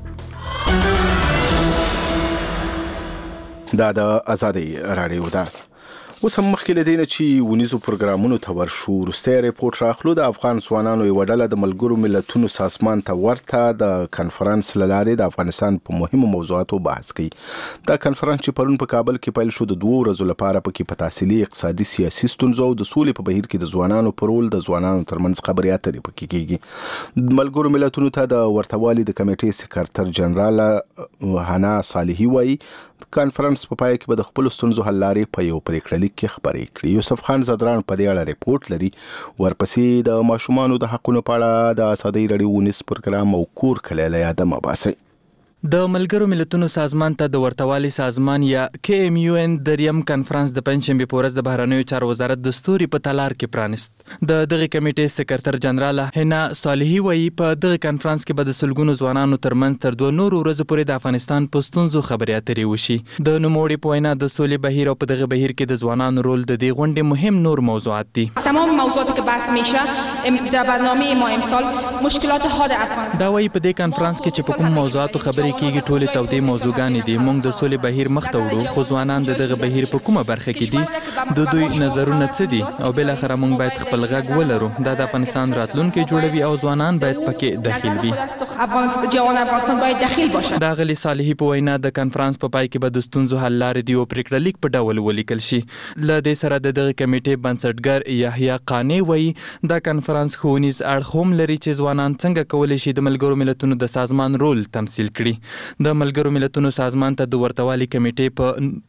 دا د آزادۍ رادیو ده. اوس هم مخکې له دې نه چې ونیزو پروګرامونو ته ورشو وروستی ریپورټ راخلو. د افغان ځوانانو یوه ډله د ملګرو ملتونو سازمان ته ورته د کنفرانس له لارې د افغانستان په مهمو موضوعاتو بحث کوي. دا کنفرانس چې پرون په کابل کې پیل شو د 2 ورځو لپاره پکې په تحصیلي اقتصادي سیاسي ستونزو او د سولې په بهیر کې د ځوانانو پر رول د ځوانانو ترمنځ خبرې اترې پکې کیږي. ملګرو ملتونو ته د ورتوالي د کمیټې سکرټر جنرال هنا صالحي وایي کانفرنس په پای کې به د خپل ستونزو حل لارې په یو پریکړه لیک کې خبرې کړي. یوسف خان زدران په دې اړه ریپورټ لري. ورپسې د ماشومانو د حقونو په اړه د آزادۍ رادیو ونیس پروګرام او کور کلی له یاده مه باسئ.
د ملګرو ملتونو سازمان ته د ورتوالي سازمان یا KMUN دریم کنفرانس د پنځشنبه په ورځ د بهرنیو چارو وزارت د ستوري په تالار کې پرانست. د دغه کمیټې سکرټر جنرال هنا صالحي وایي په دغه کنفرانس کې به د سلګونو ځوانانو ترمنځ تر 2 نورو ورځو پورې د افغانستان په ستونزو خبرې اترې وشي. د نوموړي په وینا د سولې بهیر او په دغه بهیر کې د ځوانانو رول د دې غونډې مهم نور موضوعات دي.
تمام موضوعاتی که بحث میشه در برنامه ما امسال مشکلات حاد افغانستان.
دا وایي په دې کنفرانس کې چې په کوم موضوعاتو خبرې کیږي ټولې تودې موضوعګانې دي. موږ د سولې بهیر مخ ته وړو خو ځوانان د دغه بهیر په کومه برخه کې دي، د دوی نظرونه څه دي او بل اخر موږ باید خپل غږ ولرو. دا د افغانستان راتلونکي جوړوي او ځوانان باید پکې داخل وي.
افغانستان باید داخل باشه.
دا غلی صالحي په وینا د کنفرانس په پای کې به د ستونزو حل لارې دی او پریکړه لیک په ډول ولیکل شي. له دې سره د دغه کمیټې بنسټګر یحیی قانی وایي دا کنفرانس ښوونیز اړخ هم لري چې ځوانان څنګه کولی شي د ملګرو ملتونو د سازمان رول تمثیل کړي. د ملګرو ملتونو سازمان ته د ورتوالي کمیټې په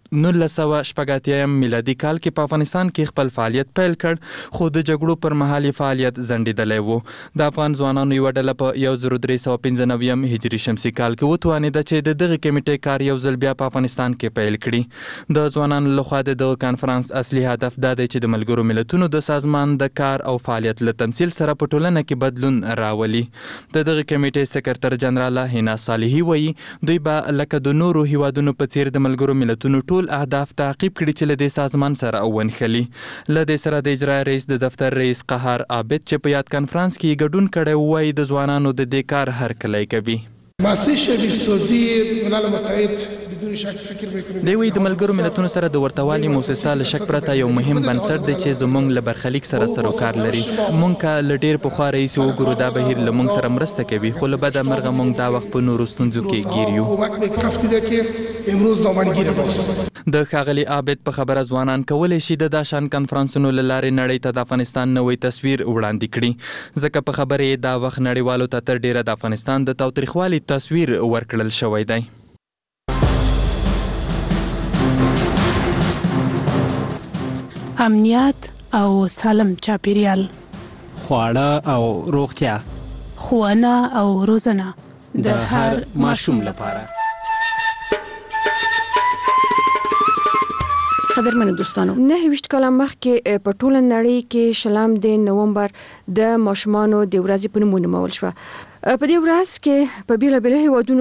1980 میلادي کال کې په افغانستان کې خپل فعالیت پیل کړ خو د جګړو پر مهال فعالیت ځنډېدلی و. د افغان ځوانانو یوه ډله په 1395 هجري شمسي کال کې وتوانېده چې د دغه کمیټې کار یو ځل بیا په افغانستان کې پیل کړي. د ځوانانو لخوا د دغه کنفرانس اصلي هدف دا دی چې د ملګرو ملتونو د سازمان د کار او فعالیت له تمثیل سره په ټولنه کې بدلون راولي. د دغه کمیټې سکرټر جنرال هنا صالحي وایي دوی به لکه د نورو هیوادونو په څیر د ملګرو ملتونو ټول اهداف تعقیب کړي چې له دې سازمان سره ونښلي. له دې سره د اجرایي رئیس د دفتر رئیس قهار عابد چې په یاد کنفرانس کې ګډون کړی وایي د ځوانانو د دې کار هرکلی کوي. دی وایي د ملګرو ملتونو سره د ورتوالي موسسه له شک پرته یو مهم بنسټ دی چې زموږ له برخلیک سره سروکار لري. موږ که له ډېر پخوا راهیسې وګورو دا بهیر له موږ سره مرسته کوي خو له بده مرغه موږ دا وخت په نورو ستونزو کې ګیر یو. د ښاغلي عابد په خبره ځوانان کولی شي د داشان کنفرانسونو له لارې نړۍ ته د افغانستان نوی تصویر وړاندې کړي، ځکه په خبره یې دا وخت نړیوالو ته تر ډیره د افغانستان د تاوتریخوالي تصویر ورکړل شوی دی.
امنیت او سالم چاپیریال،
خواړه او روغتیا،
ښوونه او روزنه د هر ماشوم لپاره.
قدرمنو دوستانو، 29 کاله مخکې په ټوله نړۍ کې شلم د نومبر د ماشومانو د ورځې په نوم ونومول شوه. په دې ورځ کې په بیلابیلو هیوادونو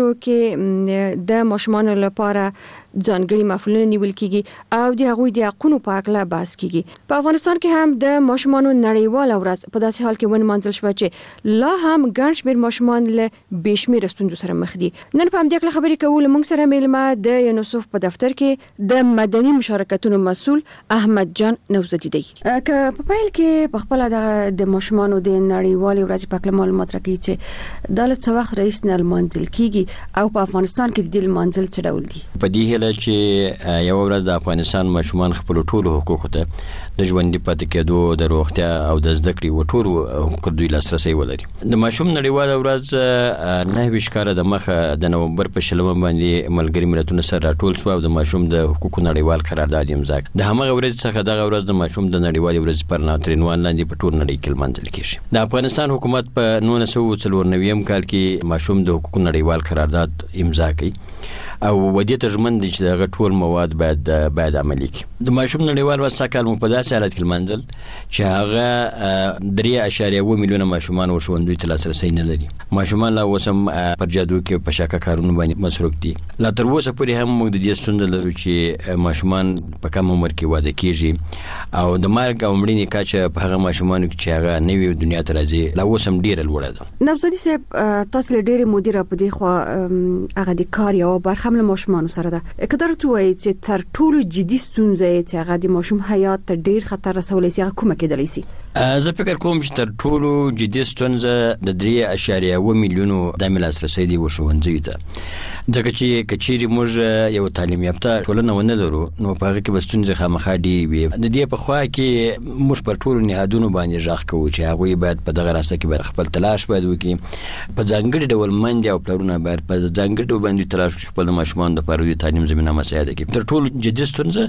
کې د ماشومانو لپاره ځانګړي محفلونه نیول کیږي او د هغوی د حقونو په اړه بحث کیږي. په افغانستان کې هم د ماشومانو نړیواله ورځ په داسې حال کې ونمانځل شوه چې لا هم ګڼ شمېر ماشومان له بې شمېره ستونزو سره مخ دي. نن په همدې اړه خبرې کوو. موږ سره میلمه د یونیسف په دفتر کې د مدني مشارکتونو مسؤل احمد جان نوزدی دی. که په پیل کې په خپل د ماشومانو د نړیوالې ورځې په اړه معلومات راکړي چې دا له څه وخت رئیس نه لمانځل کیږي او په افغانستان کې د لمانځل څه ډول دي؟
په دې هیله چې یو ورځ د افغانستان ماشومان خپل ټولو حقوقو ته د ژوندي پاتې کېدو، د روغتیا او د زده کړې ټولو حقوقو دوی لاسرسی ولري. د ماشوم نړیواله ورځ 29 کاله د مخه د نومبر په 20 باندې ملګري ملتونو سره راټول شو او د ماشوم د حقوقو نړیوال قرارداد امضا کړ. د همغه ورځ څخه دغه ورځ د ماشوم د نړیوالې ورځې پر عنوان لاندې په ټول نړۍ کې لمانځل کیږي. د افغانستان حکومت په 1994 کال کې ماشوم د حقوقو نړیوال قرارداد امضا کړ او ودې ترجمن دي چې دغه ټول مواد باید عملي کړي. د ماشوم نړیوال ورځ څخه کال په داسې حالت کې لمانځل چې هغه 3.1 میلیونه ماشومان او ښوونځیو ته لاسرسی نه لري. ماشومان لا اوس هم پر جادو کې په شاکه کارونو باندې مصروف دي. لا تر اوسه پورې هم موږ د دې ستونزه لرو چې ماشومان په کم عمر کې واده کیږي او د مرګ او مړینې کچه په هغه ماشومانو کې چې هغه نوې دنیا ته راځي لا اوس هم ډیره لوړه ده.
نوزدی صاحب، تاسو له ډیره مدیر په دې خو هغه د کار یو برخه هم له ماشومانو سره ده. که درته وایي چې تر ټولو جدي ستونزه چې هغه د ماشوم حیات ته ډیر خطر رسولی شي، هغه کومه کېدلی شي؟
زه فکر کوم چې تر ټولو جدي ستونزه د 3.1 میلیونو د لاسرسی دی ښوونځیو ته، ځکه چې کچېرې موږ یو تعلیم یافته ټولنه ونه لرو نو په هغه کې به ستونزې خامخا ډېرې وي. د دې په خوا کې موږ پر ټولو نهادونو باندې غږ کوو چې هغوی باید په دغه راسته کې باید خپل تلاش باید وکړي. په ځانګړي ډول میندې او پلرونه باید په ځانګړي ډول باندې تلاش وکړي خپل د ماشومانو لپاره د تعلیم زمینه مساعده کړي. تر ټولو جدي ستونزه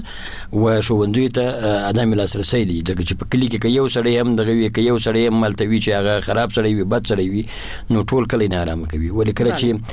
ښوونځیو ته عدم لاسرسی دی، ځکه چې په کلي کې که یو سړی هم دغه وي، که یو سړی هم هلته وي چې هغه خراب سړی وي، بد سړی وي، نو ټول کلی ناارامه کوي. ولې کله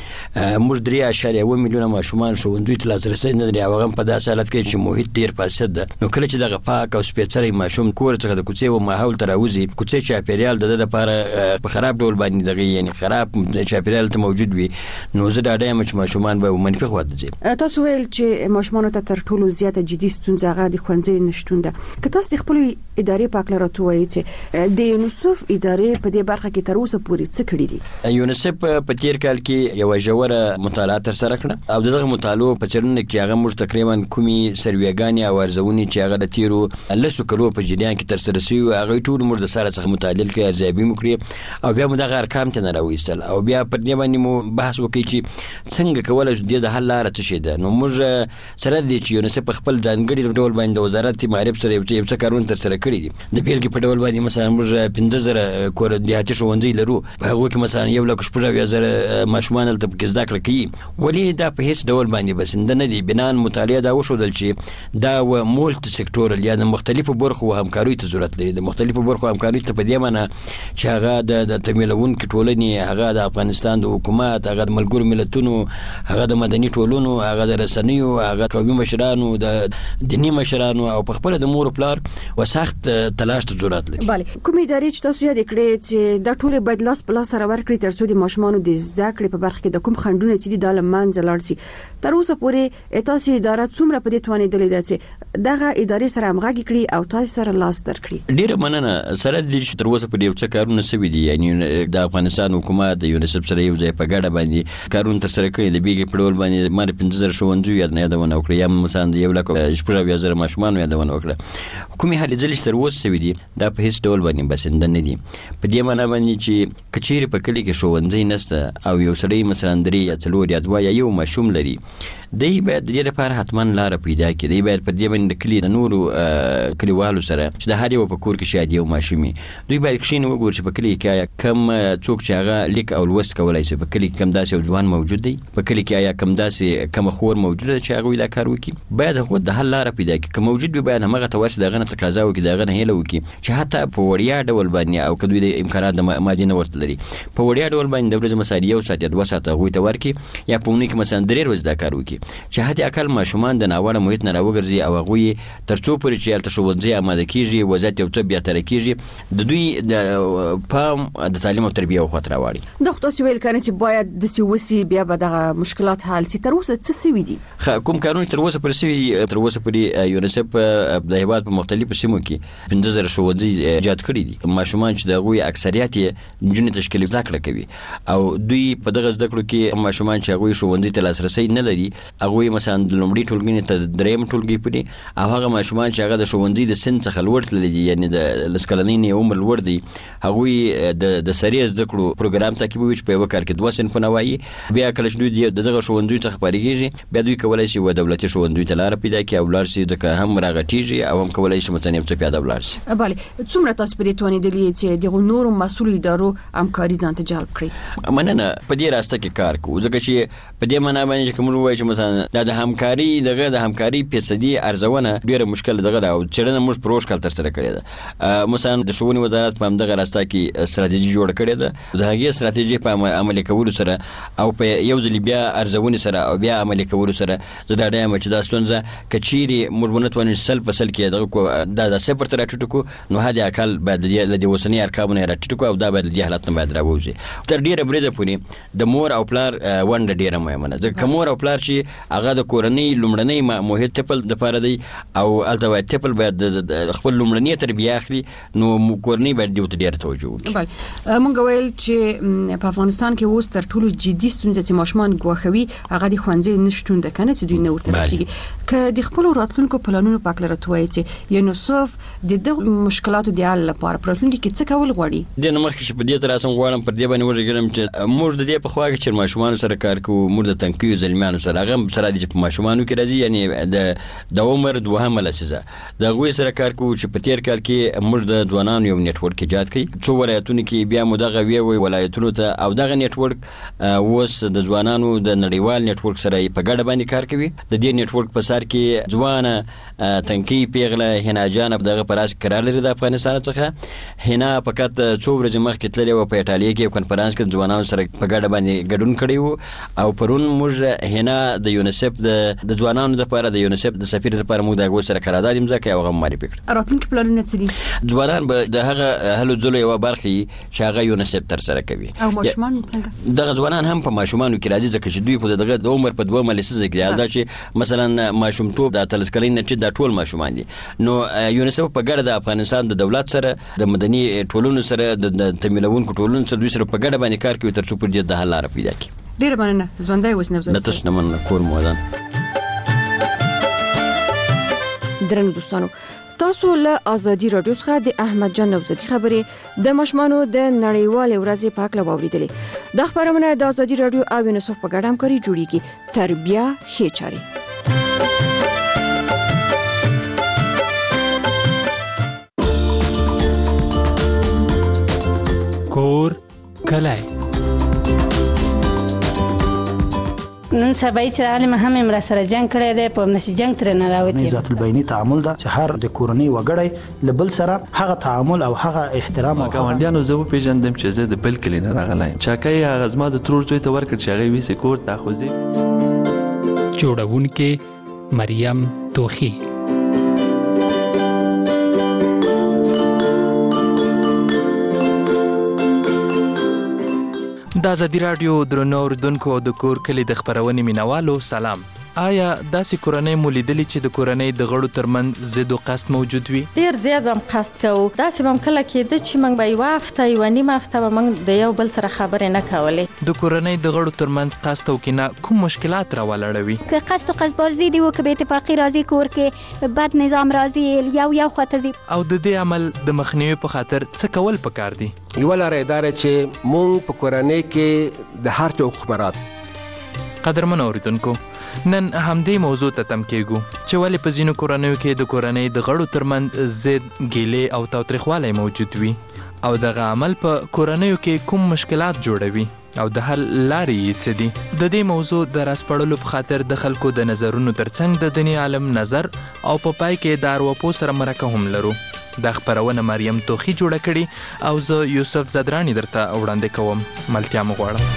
چې موږ 3.1 میلیونه ماشومان ښوونځیو ته لاسرسی نه لري او هغه هم په داسې حالت کې چې محیط ډېر فاسد ده، نو کله چې دغه پاک او سپېڅلی ماشوم کور څخه د کوڅې و ماحول ته راوځي، کوڅې چاپېریال د ده لپاره په خراب ډول باندې دغه یعنې خراب چاپېریال ته موجود وي، نو زه ډاډه یم چې ماشومان به منفي خوا ته ځي.
تاسو ویل چې ماشومانو ته تر ټولو زیاته جدي ستونزه هغه د ښوونځیو نشتون ده. که تاسو د خپلې ادارې په اړه راته ووایئ چې د یونیسف ادارې په دې برخه کې تر اوسه پورې څه کړي دي؟
یونیسف په تیر کال کې یوه ژوره مطالعه ترسره کړه او دغه مطالعو په څېړنه کې هغه موږ تقریبا کومې سروېګانې او ارزونې چې هغه د تیرو 10 کلو په جریان کې ترسره شوي وو، هغوی ټول موږ د سره څخه متحلل کړي، ارزیابي مو کړي او بیا مو دغه ارقام ته نه راوایستل او بیا پر دې باندې مو بحث وکړي چې څنګه کولی شو د حل لاره څه شی ده. نو موږ سره دی چې یونیسف په خپل ځانګړي ډول باندې د وزارت معارف سره یو څه کارونه ترسره کړي دي. د بیلګې په ډول باندې مثلا موږ 15,000 کور دیهاتي ښوونځي لرو، په هغو کې مثلا 1,60,000 ماشومان هلته پکې زده کړه کوي. ولې دا په هېڅ ډول باندې بسنده نه دي. بنان مطالعه دا وښودل چې دا مولټ سکټورل یا د مختلفو برخو همکاریو ته ضرورت لري. د مختلفو برخو همکاریو ته په دې معنی چې هغه د تمویلونکې ټولنې، هغه د افغانستان د حکومت، هغه د ملګرو ملتونو، هغه د مدني ټولنو، هغه د رسنیو، هغه قومي مشرانو، د دیني مشرانو او په خپله د مور و پلار و سخت تلاش ته ضرورت لري.
بله، کومې ادارې چې تاسو یاد کړې چې دا ټول باید لاس په لاس سره ورکړي تر څو د ماشومانو د زده کړې په برخه کې د کوم خنډونه چې دي دا له منځه لاړ شي. تر اوسه پورې تاسو اداره څومره په دې توانېدلې ده چې دغه ادارې سره همغږي کړي او تاسو سره لاس درکړي؟
ډېره مننه. سره د دې چې تر اوسه پورې یو څه کارونه شوي دي، یعنې د افغانستان حکومت د یونیسف سره یو ځای په ګډه باندې کارونه ترسره کړي. د بیلګې په ډول باندې ما د 15,000 ښوونځیو یادونه وکړه، یا مثلا د 1,60,000 ماشومانو یادونه وکړه. کومې هلې ځلې چې تر اوسه شوي دي دا په هیڅ ډول باندې بسنده نه دي. په دې معنی باندې چې کچېرې په کلی کې ښوونځی نشته او یو سړی مثلا 3 یا 4 یا 2 یا یو ماشوم لري، دی باید د دې لپاره حتما لاره پیدا کړي. دی باید په دې باندې د کلي د نورو کلیوالو سره چې د هر یو په کور کې شاید یو ماشوم وي، دوی باید کښېني وګوري چې په کلي کې کم څوک چې هغه لیک او لوست کولی شي، په کلي کې کم داسې یو ځوان موجود دی، په کلي کې آیا کم داسې کمه خور موجوده ده چې هغوی دا کار وکړي. باید هغوی د حل لاره پیدا کړي. که موجود وي باید همغه ته ورسي، د هغه نه تقاضا وکړي، د هغه نه هیله وکړي چې حتی په وړیا ډول باندې او که دوی د امکانات د مادي نه ورته لري، په وړیا ډول باندې د ورځې مثلا 1 ساعت یا 2 ساعته هغوی ته ورکړي، یا په اونۍ کې مثلا 3 ورځې دا کار وکړي چې حتی اقل ماشومان د ناوړه محیط نه راوګرځي او هغوی تر څو پورې چې هلته ښوونځی اماده کېږي، وضعیت یو څه بهتره کېږي، د دوی د پام د تعلیم او تربیه وخت راوړي.
د تاسو ویل کنه چې باید د سیوسی بیا به دغه مشکلات حل سي. تر اوسه څه سوي دي؟
کوم کارونه تر اوسه پر سوي؟ تر اوسه پورې یونیسف د هیواد په مختلفو سیمو کې 15000 ښوونځي ایجاد کړي دي. ماشومان چې د هغوی اکثریت یې نجونې تشکیل زده کړه کوي او دوی په دغه زده کړو کې ماشومان چې هغوی ښوونځي ته لاسرسی نه لري، هغوی مثلا د لومړي ټولګي ته 3 ټولګي پورې، او هغه ماشومان چې هغه د ښوونځي د سن څخه لوړ تللي دي، یعنی د 10 کلنۍ نه عمر لوړ دی، هغوی د سري زده کړو پروګرام تعقیبوي چې په یوه کال کې 2 صنفونه وایي. بیا کله چې دوی دغه ښوونځیو څخه فارغېږي، بیا دوی کولی شي دولتي ښوونځیو ته لاره پیدا کړي او ولاړ شي، ځکه هم راغټېږي او هم کولی شي مثلا یو څه پیاده ولاړ شي.
بله، څومره تاسو په دې توانېدلي چې دغو نورو مسؤلو ادارو همکاري ځان ته جلب کړي؟
مننه. په دې راسته کې کار کوو، ځکه چې په دې معنا باندې چې موږ وایو چې مثلا د همکاري د همکاري فیصدي ارزونه ډیره مشکل دغه ده او څېړنه موږ په روش کال ترسره کړې ده. مثلا د ښوونې وزارت په همدغه راسته کې ستراتیژي جوړه کړې ده. د هغې ستراتیژي په عملي کولو سره او په یو ځل بیا ارزونې سره او بیا عملي کولو سره زه دا ډایم چې دا ستونزه که چیرې موږ ونه توانو 100% کې دغه کو دا 0 ته راټیټ کړو، نو حد اقل باید له دې اوسني ارقامو نه راټیټ کړو او دا باید له دې حالت نه باید راووځي. تر ډیره بریده پورې د مور او پلار ونډه ډیره مهمه ده، ځکه که مور او پلار چې هغه د کورنۍ لومړنۍ محیط طفل دپاره دی او هلته باید طفل باید خپل لومړنۍ تربیه اخلي، نو کورنۍ باید دې ته ډېره توجه وکړي.
مونږ ویل چې په افغانستان کې اوس تر ټولو جدي ستونزه چې ماشومان ګواښوي هغه د ښوونځي نشتون ده، که نه چې دوی نه ورته رسېږي. که د خپلو راتلونکو پلانونو په هکله راته ووایي چې یونیسف د دغو مشکلاتو د حل لپاره په راتلونکي کې څه کول غواړي؟
دې نه مخکې چې په دې ته راسم غواړم پر دې باندې وغږېږم چې موږ د دې په خوا کې چې ماشومانو سره کار کوو، موږ د تنکیو زلمیانو سره هغه سره دي چې په ماشومانو کې راځي، یعنې د عمر 2 لسیزه د هغوی سره کار کوو چې په تېر کال کې موږ د ځوانانو یو نیټورک ایجاد کړي. څو ولایتونو کې بیا مو دغه ویوي ولایتونو ته او دغه نیټورک اوس د ځوانانو د نړیوال نیټورک سره په ګډه باندې کار کوي. د دې نیټورک په سر کې ځوانه تنکي پیغله حنا جان دغه په راس قرار لري د افغانستان څخه. حنا فقط څو ورځې مخکې تللې وه په ایټالیا کې کنفرانس کې ځوانانو سره په ګډه باندې ګډون کړی و او پرون موږ حنا د یونیسف د ځوانانو لپاره د یونیسف د سفیر لپاره موږ د هغوی سره قرارداد امضا کړی او هغه معرفي کړ.
راتلونکي پلانونه څه دي؟
ځوانان به د هغه هلو ځلو یوه برخه وي چې هغه یونیسف ترسره کوي.
او ماشومان څنګه؟
دغه ځوانان هم په ماشومانو کې راځي، ځکه چې دوی خو دغه د عمر په 2 لسیزه کې دا چې مثلا ماشومتوب د 13 کلنۍ نه چې دا ټول ماشومان دي، نو یونیسف په ګډه د افغانستان د دولت سره د مدني ټولنو سره د تمویلونکو ټولنو سره دوی سره په ګډه باندې کار کوي تر څو پر دې د حل لاره پیدا کړي.
ډېره مننه. ژوندی اوسئ.
نه تاسو نه مننه. کور مو ودان.
درنو دوستانو، تاسو له آزادي رادیو څخه د احمد جان نوزادي خبرې د ماشومانو د نړیوالې ورځې په هکله واورېدلې. دا خبرونه د آزادي رادیو او یونیسف په ګډه همکاري جوړیږي. تربیه ښې چارې.
کور کلی
نن سبا چې عالم هم امر سره جنگ کړی دی، په نشي جنگ تر نه راوتی.
ذات البینی تعامل دا چې هر د کورنۍ وګړی لبل سره هغه تعامل او هغه احترام او
ګاونډیانو زه پیژندم چې زه د بل کلی نه راغلی چاکای هغه زما د ترور زوی ته ورکړ چې هغه ویسې کور ته خوځي.
جوړونکې مریم توخی. د ازادي رادیو درنو اوریدونکو او د کور کلی د خبرونې مینوالو سلام. آیا داسې کورنۍ مو لیدلې چې د کورنۍ د غړو ترمنځ ضد او قصد موجود وي؟
ډیر زیات هم قصد کوو. داسې هم کله کېده چې موږ به یوه هفته یوه نیمه هفته به موږ د یو بل سره خبرې نه کولې.
د کورنۍ د غړو ترمنځ قصد او کینه کوم مشکلات راولاړوي؟
که قصد و قصدبازي دی و که به اتفاقی راځي کور کې بد نظام راځي یو خواته ځي.
او د دې عمل د مخنیوي په خاطر څه کول پکار دي؟
یوه لاره یې دا ده چې مونږ په کورنۍ کې د هر چا خبرات.
قدرمنو اوریدونکو، نن همدې موضوع ته تم کېږو چې ولې په ځینو کورنیو کې د کورنۍ د غړو ترمنځ ضد، ګیلې او تاوتریخوالی موجود وي او دغه عمل په کورنیو کې کوم مشکلات جوړوي او د حل لارې یې څه دي؟ د دې موضوع د راسپړلو په خاطر د خلکو د نظرونو ترڅنګ د دیني عالم نظر او په پای کې د ارواپوه سره مرکه هم لرو. دا خپرونه مریم توخی جوړه کړې او زه یوسف زدرانی درته وړاندې کوم. ملتیا مو غواړم.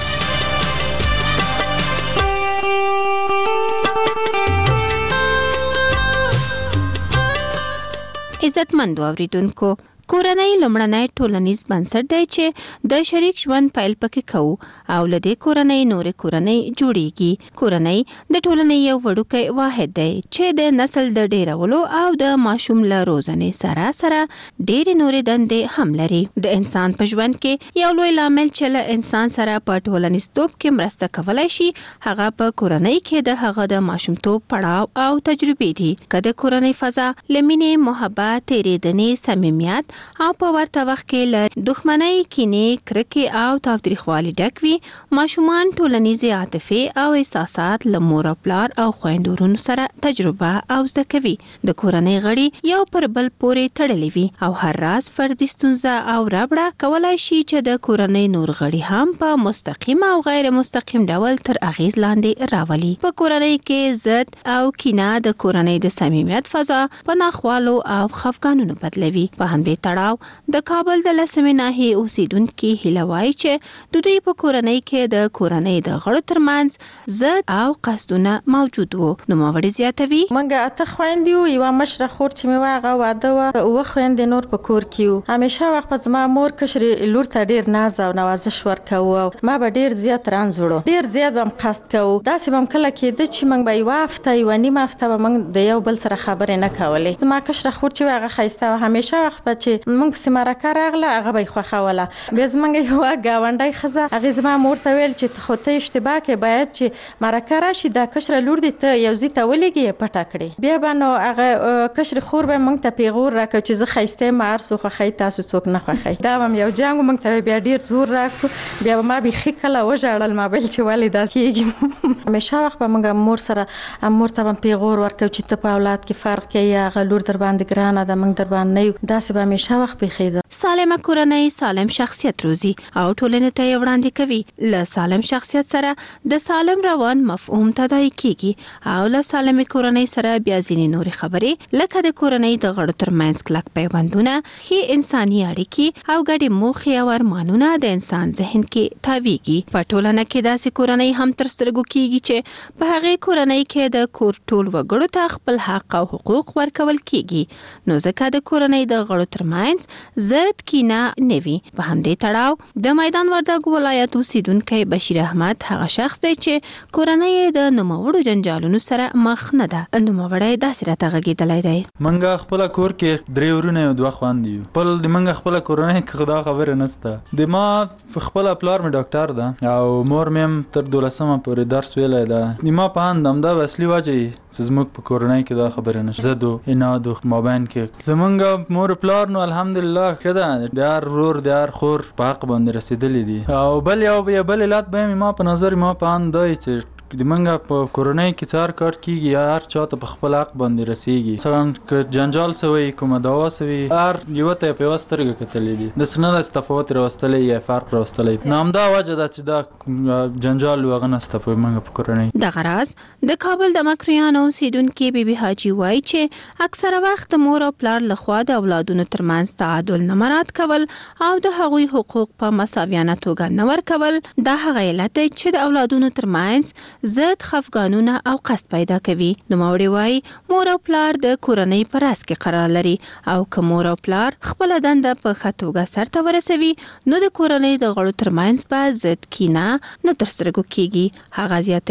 عزتمندو اوریدونکو، کورنۍ لومړنی ټولنیز بنسټ دی چې د شریک ژوند پیل پکې کوو او له دې کورنۍ نورې کورنۍ جوړیږي. کورنۍ د ټولنې یو وړوکی واحد دی چې د نسل د ډیرولو او د ماشوم له روزنې سره سره ډېرې نورې دندې هم لري. د انسان په ژوند کې یو لوی لامل چې له انسان سره په ټولنیزتوب کې مرسته کولی شي هغه په کورنۍ کې د هغه د ماشومتوب پړاو او تجربې دي. که د کورنۍ فضا له مینې، محبت، تېرېدنې، صمیمیت او په ورته وخت کې له دښمنۍ، کینې، کرکې او تاوتریخوالي ډک وي، ماشومان ټولنیزې عاطفې او احساسات له مور او پلار او خویندو ورونو سره تجربه او زده کوي. د کورنۍ غړي یو پر بل پورې تړلي وي او هر راز فردي ستونزه او ربړه کولای شي چې د کورنۍ نور غړي هم په مستقیم او غیر مستقیم ډول تر اغیز لاندې راولي. په کورنۍ کې ضد او کینه د کورنۍ د صمیمیت فضا په ناخوالو او خفګانونو بدلوي. په همدې تړاو د کابل د لسمې ناحیې اوسیدونکي هیله وایي چې د دوی په کورنۍ کې د کورنۍ د غړو ترمنځ ضد او قصدونه موجود وو. نوموړي زیاتوي:
موږ 8 خویندې یو، یوه مشره خور چې مې وه هغه واده وه، 7 خویندې نور په کور کې وو. همیشه وخت په زما مور کشرې لور ته ډېر ناز او نوازش ورکوو او ما به ډېر زیات رنځ وړو، ډېر زیات به هم قصد کوو. داسې به هم کله کېده چې موږ به یوه هفته، یوه نیمه هفته به موږ د یو بل سره خبرې نه کولې. زما کشره خور چې وه هغه ښایسته وه، همیشه وخت به چې موږ پسې مرکه راغله هغه به یې خوښوله. بیا زموږ یوه ګاونډۍ ښځه هغې زما مور ته ویل چې خو ته اشتباه کې باید چې مرکه راشي دا کشره لور دې ته یو ځای ته ولېږي یې پټه کړې. بیا به نو هغه کشرې خور به موږ ته پیغور راکړو چې زه ښایسته یم، هر څوک خوښوي تاسو څوک نه خوښوي. دا به هم یو جنګ و، موږ ته بیا ډېر زور راکړو. بیا به ما بیخي کله وژړل، ما ویل چې ولې داسې کېږي. همیشه وخت به موږ مور سره مور ته به پیغور ورکړو چې ته په اولاد کې فرق کوي، هغه لور در باندې ګرانه ده، موږ در باندې نه یو. داسې به همیشه وخت بیخېده.
سالمه کورنۍ سالم شخصیت روزي او ټولنې ته یې وړاندې کوي. له سالم شخصیت سره د سالم روان مفهوم تداعي کیږي او له سالمې کورنۍ سره بیا ځینې نورې خبرې لکه د کورنۍ د غړو ترمنځ کلک پیوندونه، ښې انساني اړیکې او ګډې موخې او ارمانونه د انسان ذهن کې تاویږي. په ټولنه کې داسې کورنۍ هم تر سترګو کیږي چې په هغې کورنۍ کې د کور ټول وګړو ته خپل حق او حقوق ورکول کیږي. نو ځکه د کورنۍ د غړو ترمنځ ضد کینه نوي. په همدې تړاو د میدان وردګو ولایت اوسیدونکی بشیر احمد هغه شخص دی چې کورنۍ د نوموړو جنجالونو سره مخ نه ده. نوموړی داسې راته غږېدلی دی:
منګه خپل کور کې 3 ورونه او 2 خویندې یو. خپل د منګه خپل کورنۍ کې خدا خبره نشته. د ما خپل پلار مې ډاکټر ده او مور مې تر 12مه پورې درس ویلی ده. د ما په اند همدا اصلي وجه چې زموږ په کورنۍ کې دا خبره نشته. زد او اناد مابین کې زمونږ مور پلار نو الحمدلله ښه ده، د هر ورور د هر خور په حق باندې رسېدلی دي. او بل یو بل علت به ما په نظر ما په اند دی چې د منګه په کورنۍ کې څار کار کیږي، یا هر چا ته په خپل حق باندې رسیږي. مثلا که جنجال سوی، کومه دعوا سوی، هر یو ته په وسترګه کتلې دي د سند د تفاوت راوستلې یا فرق راوستلې. نو همدا وجه ده چې دا جنجال وغه نسته په منګه په کورنۍ.
د غراز د کابل د مکریانو اوسیدونکي بیبي حاجی وایي چې اکثره وخت مور او پلار لخوا د اولادونو ترمنځ تعادل نه مراعات کول او د هغوی حقوق په مساویانه توګه نه ورکول دا هغه علت دی چې د اولادونو ترمنځ ضد خفګانونه او قصد پیدا کوي. نوموړي وایي مور او پلار د کورنۍ په راس کې قرار لري او که مور او پلار خپل دنده په ښه توګه سرته ورسوي نو د کورنۍ د غړو ترمنځ به ضد کینه نه تر سترګو کیږي. هغه زیاتوي: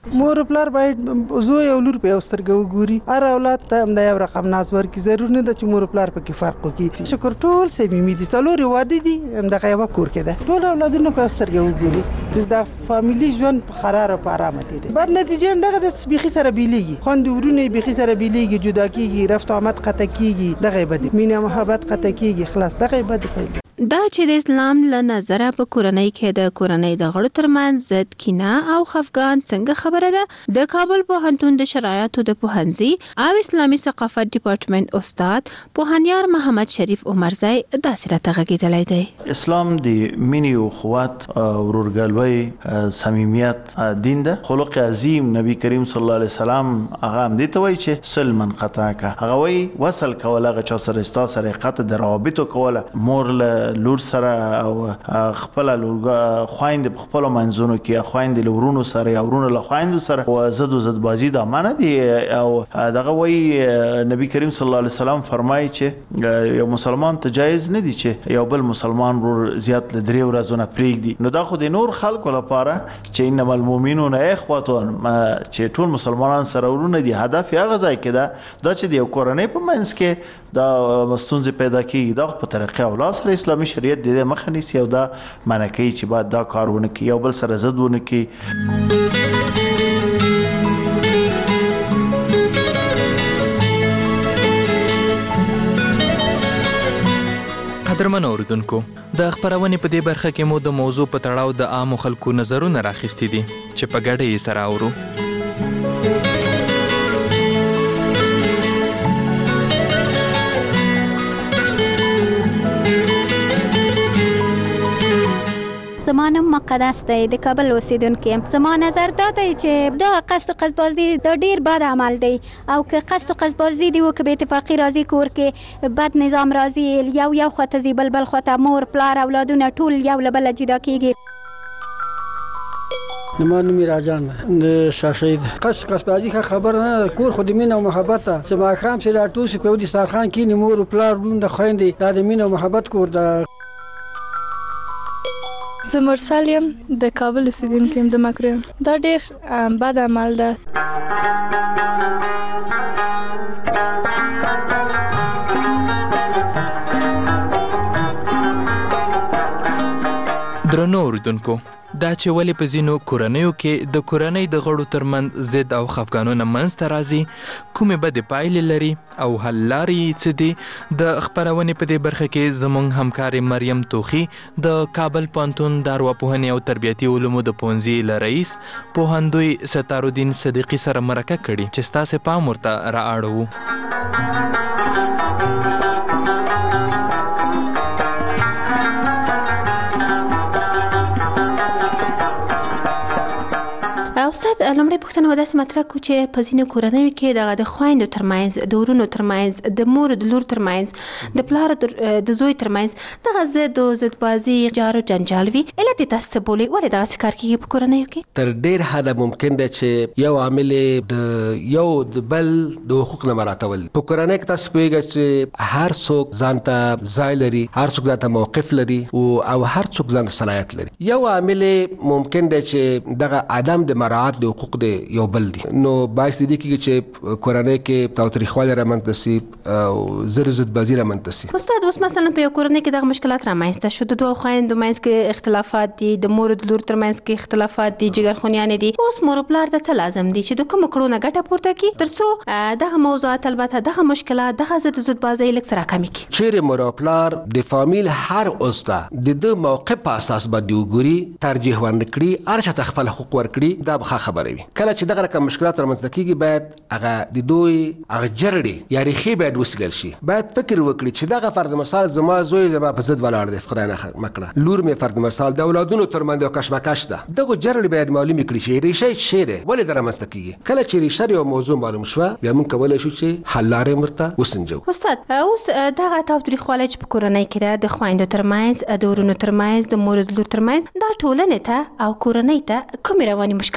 مور پلار باید زوی او لور په یو سترګه وګوري. هر اولاد ته همدا یو رقم ناز ورکړي. ضرور نه ده چې مور پلار پکې فرق وکړي. شکر ټول صمیمي دي. څلور واده دي همدغه یوه کور کې ده. ټول اولادونه په یو سترګه وګوري. چې دا فامیلي ژوند په قرار او په ارامه تېري. بد نتیجه همدغه د بیخي سره بیلیږي. خویندې ورونه یې بیخي سره بیلیږي، جدا کېږي، رفت آمد قطع کېږي. دغه یې بد مینه محبت قطع کېږي. خلاص دغه یې بد پیل.
دا چې د اسلام له نظره په کورنۍ کې د کورنۍ د غړو ترمنځ ضد کینه او خفګان څنګه خبره ده، د کابل پوهنتون د شرایطو د پوهنځي او اسلامي ثقافت ډپارټمنټ استاد پوهنیار محمد شریف عمرزی داسې راته غږېدلی دی.
اسلام د مینې او اخوت، ورورګلوۍ، صمیمیت دین ده. خلق عظیم نبی کریم صلی الله علیه وسلم هغه هم دې ته وایي چې صل من قطعک، هغه وایي وصل کول هغه چا سره ستا سره قطع د روابطو کوله. مور له لور سره او خپل خويند په خپل منځونو کې خويند له ورونو سره یا ورونو له خويند سره او زد او زد بازی د امانه دي. او دغه وی نبی کریم صلی الله علیه وسلم فرمایي چې یو مسلمان ته جایز نه دي چې یو بل مسلمان ورور زیات له درې ورځې پرېږدي. نو دا خو د نور خلکو لپاره چې انما المؤمنون اخوه چې ټول مسلمانان سره ورونه دي. هدف یې هغه ځای کې ده دا چې د یو کورنۍ په منځ کې دا ستونزې پیدا کېږي. دا په طریقې اولا سره اسلامي شریعت د دې مخه نیسي او دا منع کوي چې باید دا کار ونه کړي، یو بل سره ضد ونه کړي.
قدرمن اوریدونکو، د خبرونې په دې برخه کې مو د موضوع په تړاو د عامو خلکو نظرونه راخیستي دي چې په ګډه یې سره اورو.
زما نوم مقدس دی، د کابل اوسیدونکی یم. زما نظر دا دی چې دا قصد و قصدبازي دا ډیر بد عمل دی، او که قصد و قصدبازي دی و که به اتفاقی راځي کور کې بد نظام راځي، یو خواته ځي بل خواته، مور پلار اولادونه ټول یو له بله جدا کېږي.
زما نوم راجان د شاه شهید. قصدبازي ښه خبره نه ده. کور خو د مینې او محبت ده. چې ماښام چې راټول شي په یو دسترخوان کښېني، مور و پلار ورونه د خویندې، دا د مینې او محبت کور ده.
زه مرسل یم، د کابل اوسیدونکی یم، د مکرو یم. دا ډېر بد عمل ده.
درنو اوریدونکو، دا چې ولې په ځینو کورنیو کې د کورنۍ د غړو ترمنځ ضد او خفګانونه منځته راځي، کومې بدې پایلې لري او حل لارې یې څه دي، د خپرونې په دې برخه کې زموږ همکارې مریم توخي د کابل پوهنتون د ارواپوهنې او تربیتي علومو د پوهنځي له رئیس پوهندوی ستارالدین صدیقي سره مرکه کړې چې ستاسې پام ورته را اړوو.
استاد لومړی پوښتنه به داسې مطرح کړو چې په ځینو کورنیو کې دغه د خویندو ترمنځ، د ورونو ترمنځ، د مور د لور ترمنځ، د پلار د زوی ترمنځ دغه ضد او ضدبازي، جار و جنجال وي. علت یې تاسو څه بولئ؟ ولې دغسې کار کېږي په کورنیو کې؟
تر ډېر حده ممکن ده چې یو عامل د یو د بل د حقوق نه مراعاتول. په کورنۍ کې تاسو پوهېږئ چې هر څوک ځان ته ځای لري، هر څوک ځان ته موقف لري او هر څوک ځان ته صلاحیت لري. یو عامل ممکن ده چې دغه عدم د مراعات د حقوق د یو بل دي، نو باعث دې کېږي چې کورنۍ کې تاوتریخوالی رامنځته سي او ضدبازي رامنځته سي.
استاد اوس مثلا په یو کورنۍ کې دغه مشکلات رامنځته شو، د دوه خویندو منځ کې اختلافات دي، د مور د لور ترمنځ کې اختلافات دي، جګرخونیانې دي. اوس مور پلار ته څه لازم دي چې د کومو کړو نه ګټه پورته کړي تر څو دغه موضوعات، البته دغه مشکلات، دغه ضدبازي لږ څه راکمې کړي.
چیرې مور او پلار د فامیل هر عضو د ده موقف په اساس باندې وګوري، ترجیح ورنکړي، هر چا ته خپل حقوق ورکړي، دا به خبره وي. کله چې دغه رقم مشکلات رامنځته کېږي باید هغه د دوی هغه جرړې یا ریښې باید وڅېړل شي. باید فکر وکړي چې دغه فرد مثال زما زوی زما په ضد ولاړ دی، خدای نه مکړه، لور مې فرد مثال د اولادونو ترمنځ یو کشمکش ده. دغه جرړې باید معلومې کړي چې ریښه یې څه دی، ولې دا رامنځته کېږي. کله چې ریښه یو موضوع معلوم شوه بیا موږ کولی شو چې حل لارې ورته وسنجوو.
استاد اوس دغه تاوتریخوالی چې په کورنۍ کې ده، د خویندو ترمنځ، د ورونو ترمنځ، د مور د لور ترمنځ، دا ټولنې ته او کورنۍ ته کومې رواني مشکلات جوړوي؟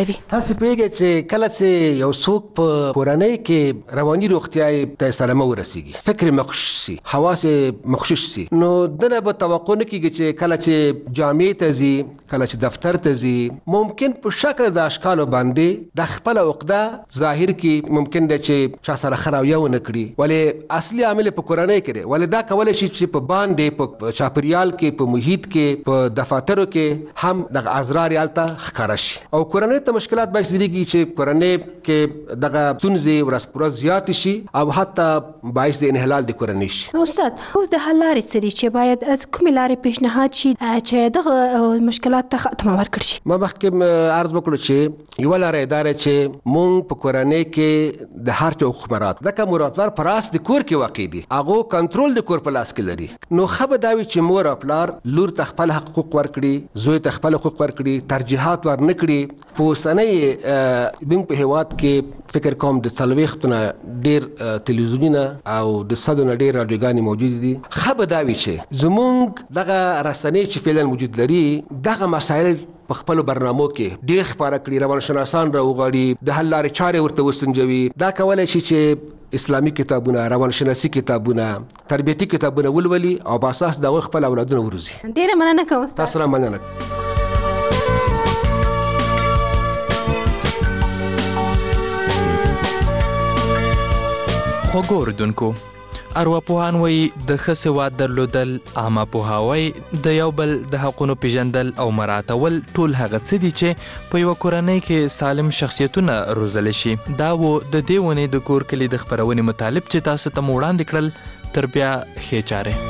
بدلوي.
تاسو پیږئ چې کله چې یو څوک په کورنۍ کې رواني روغتیا ته صدمه ورسیږي، فکر مغشوش شي، حواس مغشوش شي، نو دنه به توقع نه کیږي چې کله چې جامع ته ځي، کله چې دفتر ته ځي، ممکن په شکل د اشکالو باندې د خپل عقده ظاهر کی ممکن ده چې چا سره خراویه ونه کړي، ولې اصلي عامل په کورنۍ کې دی، ولې دا کولای شي چې په باندې په چاپریال کې، په محیط کې، په دفاترو کې هم د ازرار یالته ښکاره شي او کورنۍ ته مشکلات باعث کېږي چې کورنۍ کې دغه ستونزې ورځ په ورځ زیاتې شي او حتی باعث د انحلال د کورنۍ شي.
استاد اوس د حل لارې څه دي چې باید کومې لارې پیشنهاد شي چې دغه مشکلات ته خاتمه ورکړي شي؟
ما مخکې عرض وکړو چې یوه لاره یې دا ده چې مونږ په کورنۍ کې د هر چا خبرات ځکه موراتلار په راس د کور کې واقع دي، هغو کنټرول د کور په لاس کې لري، نو ښه به دا وي چې مور او پلار لور ته خپل حقوق ورکړي، زوی ته خپل حقوق ورکړي، ترجیحات ور نه کړي. په اوسنۍ موږ په هېواد کې فکر کوم د 40 نه ډېر تلویزیونونه او د 100 نه ډېر راډیوګانې موجود دي. ښه به دا وي چې زمونږ دغه رسنۍ چې فعلا وجود لري دغه مسایل په خپل برنامو کې ډېر خپاره کړي، روانشناسان راوغواړي، د حل لارې چارې ورته وسنجوي. دا کولی شي چې اسلامي کتابونه، روانشناسي کتابونه، تربیتي کتابونه ولولي او په اساس د هغوی خپل اولادونه وروزي.
ډېره مننه کوم استاد.
تاسو را مننه.
خوږو اورېدونکو، ارواپوهان وایي د ښه سواد درلودل، عامه پوهاوی، د یو بل د حقونو پیژندل او مراعاتول ټول هغه څه دي چې په یوه کورنۍ کې سالم شخصیتونه روزلی شي. دا و د دې ونې د کور کلي د خپرونې مطالب چې تاسو ته مو وړاندې کړل. تر بیا ښې چارې.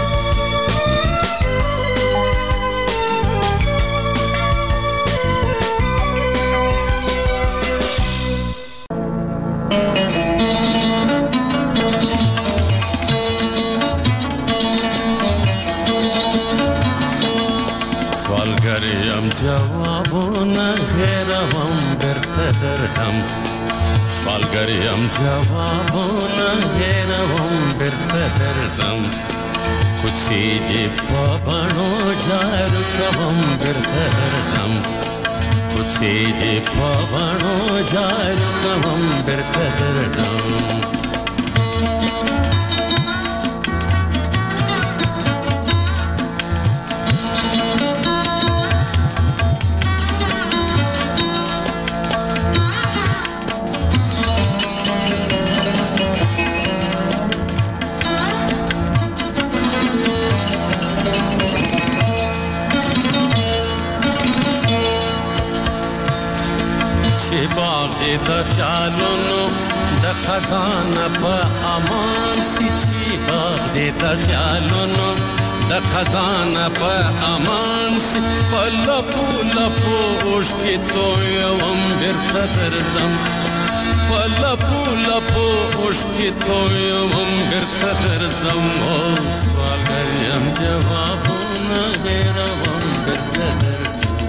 جوابونه هېروم درته درځم، سوالګر یم جوابونه هېروم درته درځم، کوڅې دې په بڼو جارو کوم درته درځم، کوڅې دې په بڼو جارو کوم درته درځم. د خیالونو د خزانه په امان سي، چې باغ دې د خیالونو د خزانه په امان سي، په لپو لپو اوښکې تویوم بیرته درځم، په لپو لپو اوښکې تویوم بیرته درځم. او سوالګر یم جوابونه هېروم بیرته درځم.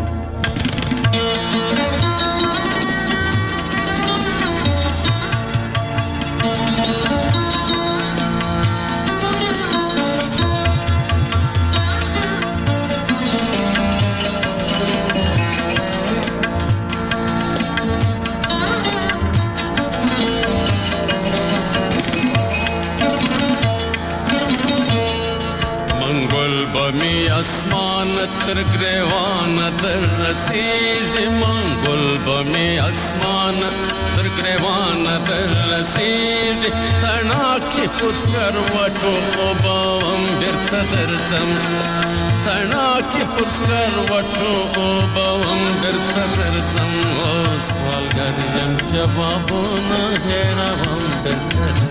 می اسمان تر گریوان در رسیږي، منګل به می اسمان تر گریوان در رسیږي، تڼاکې پر سکروټو اوبه هم بیرته درځم، تڼاکې پر سکروټو اوبه هم بیرته درځم. او سوالګر یم جوابونه هېروم بیرته درځم.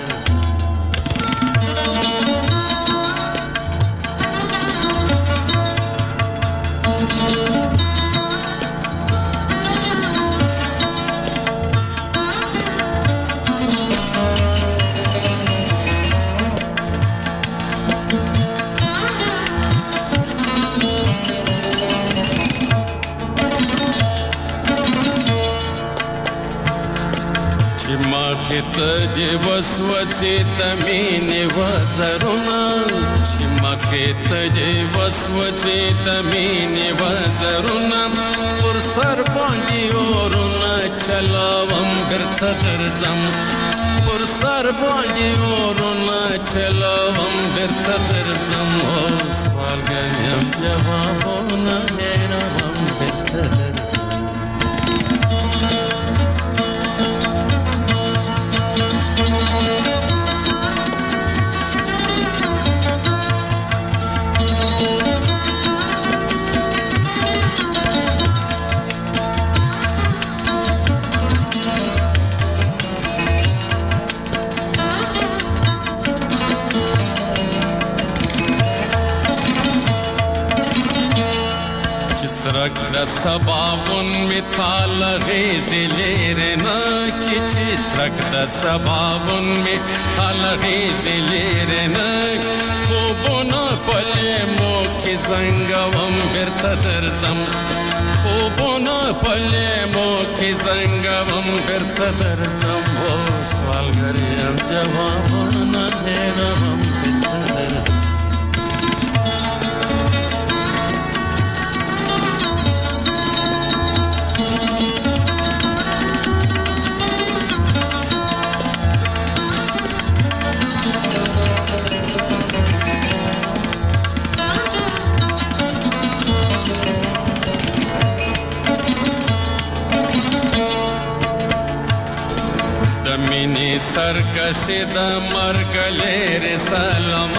ته دې وسوځې د مینې وزرونه چې مخې ته دې وسوځې د مینې وزرونه پر سر باندې اورونه چلاوم بیرته درځم پر سر باندې اورونه چلاوم بیرته درځم سوالګر یم جوابونه هېروم بیرته درځم سرک د سباون می تال غیزی لیرنا کی چی سرک د سباون می تال غیزی لیرنا خوبونا پلی مو کی زنگوم بیرته درځم خوبونا پلی مو کی زنگوم بیرته درځم سوالګر یم جوابونه هېروم بیرته درځم سرکشی د مرګ لري سلام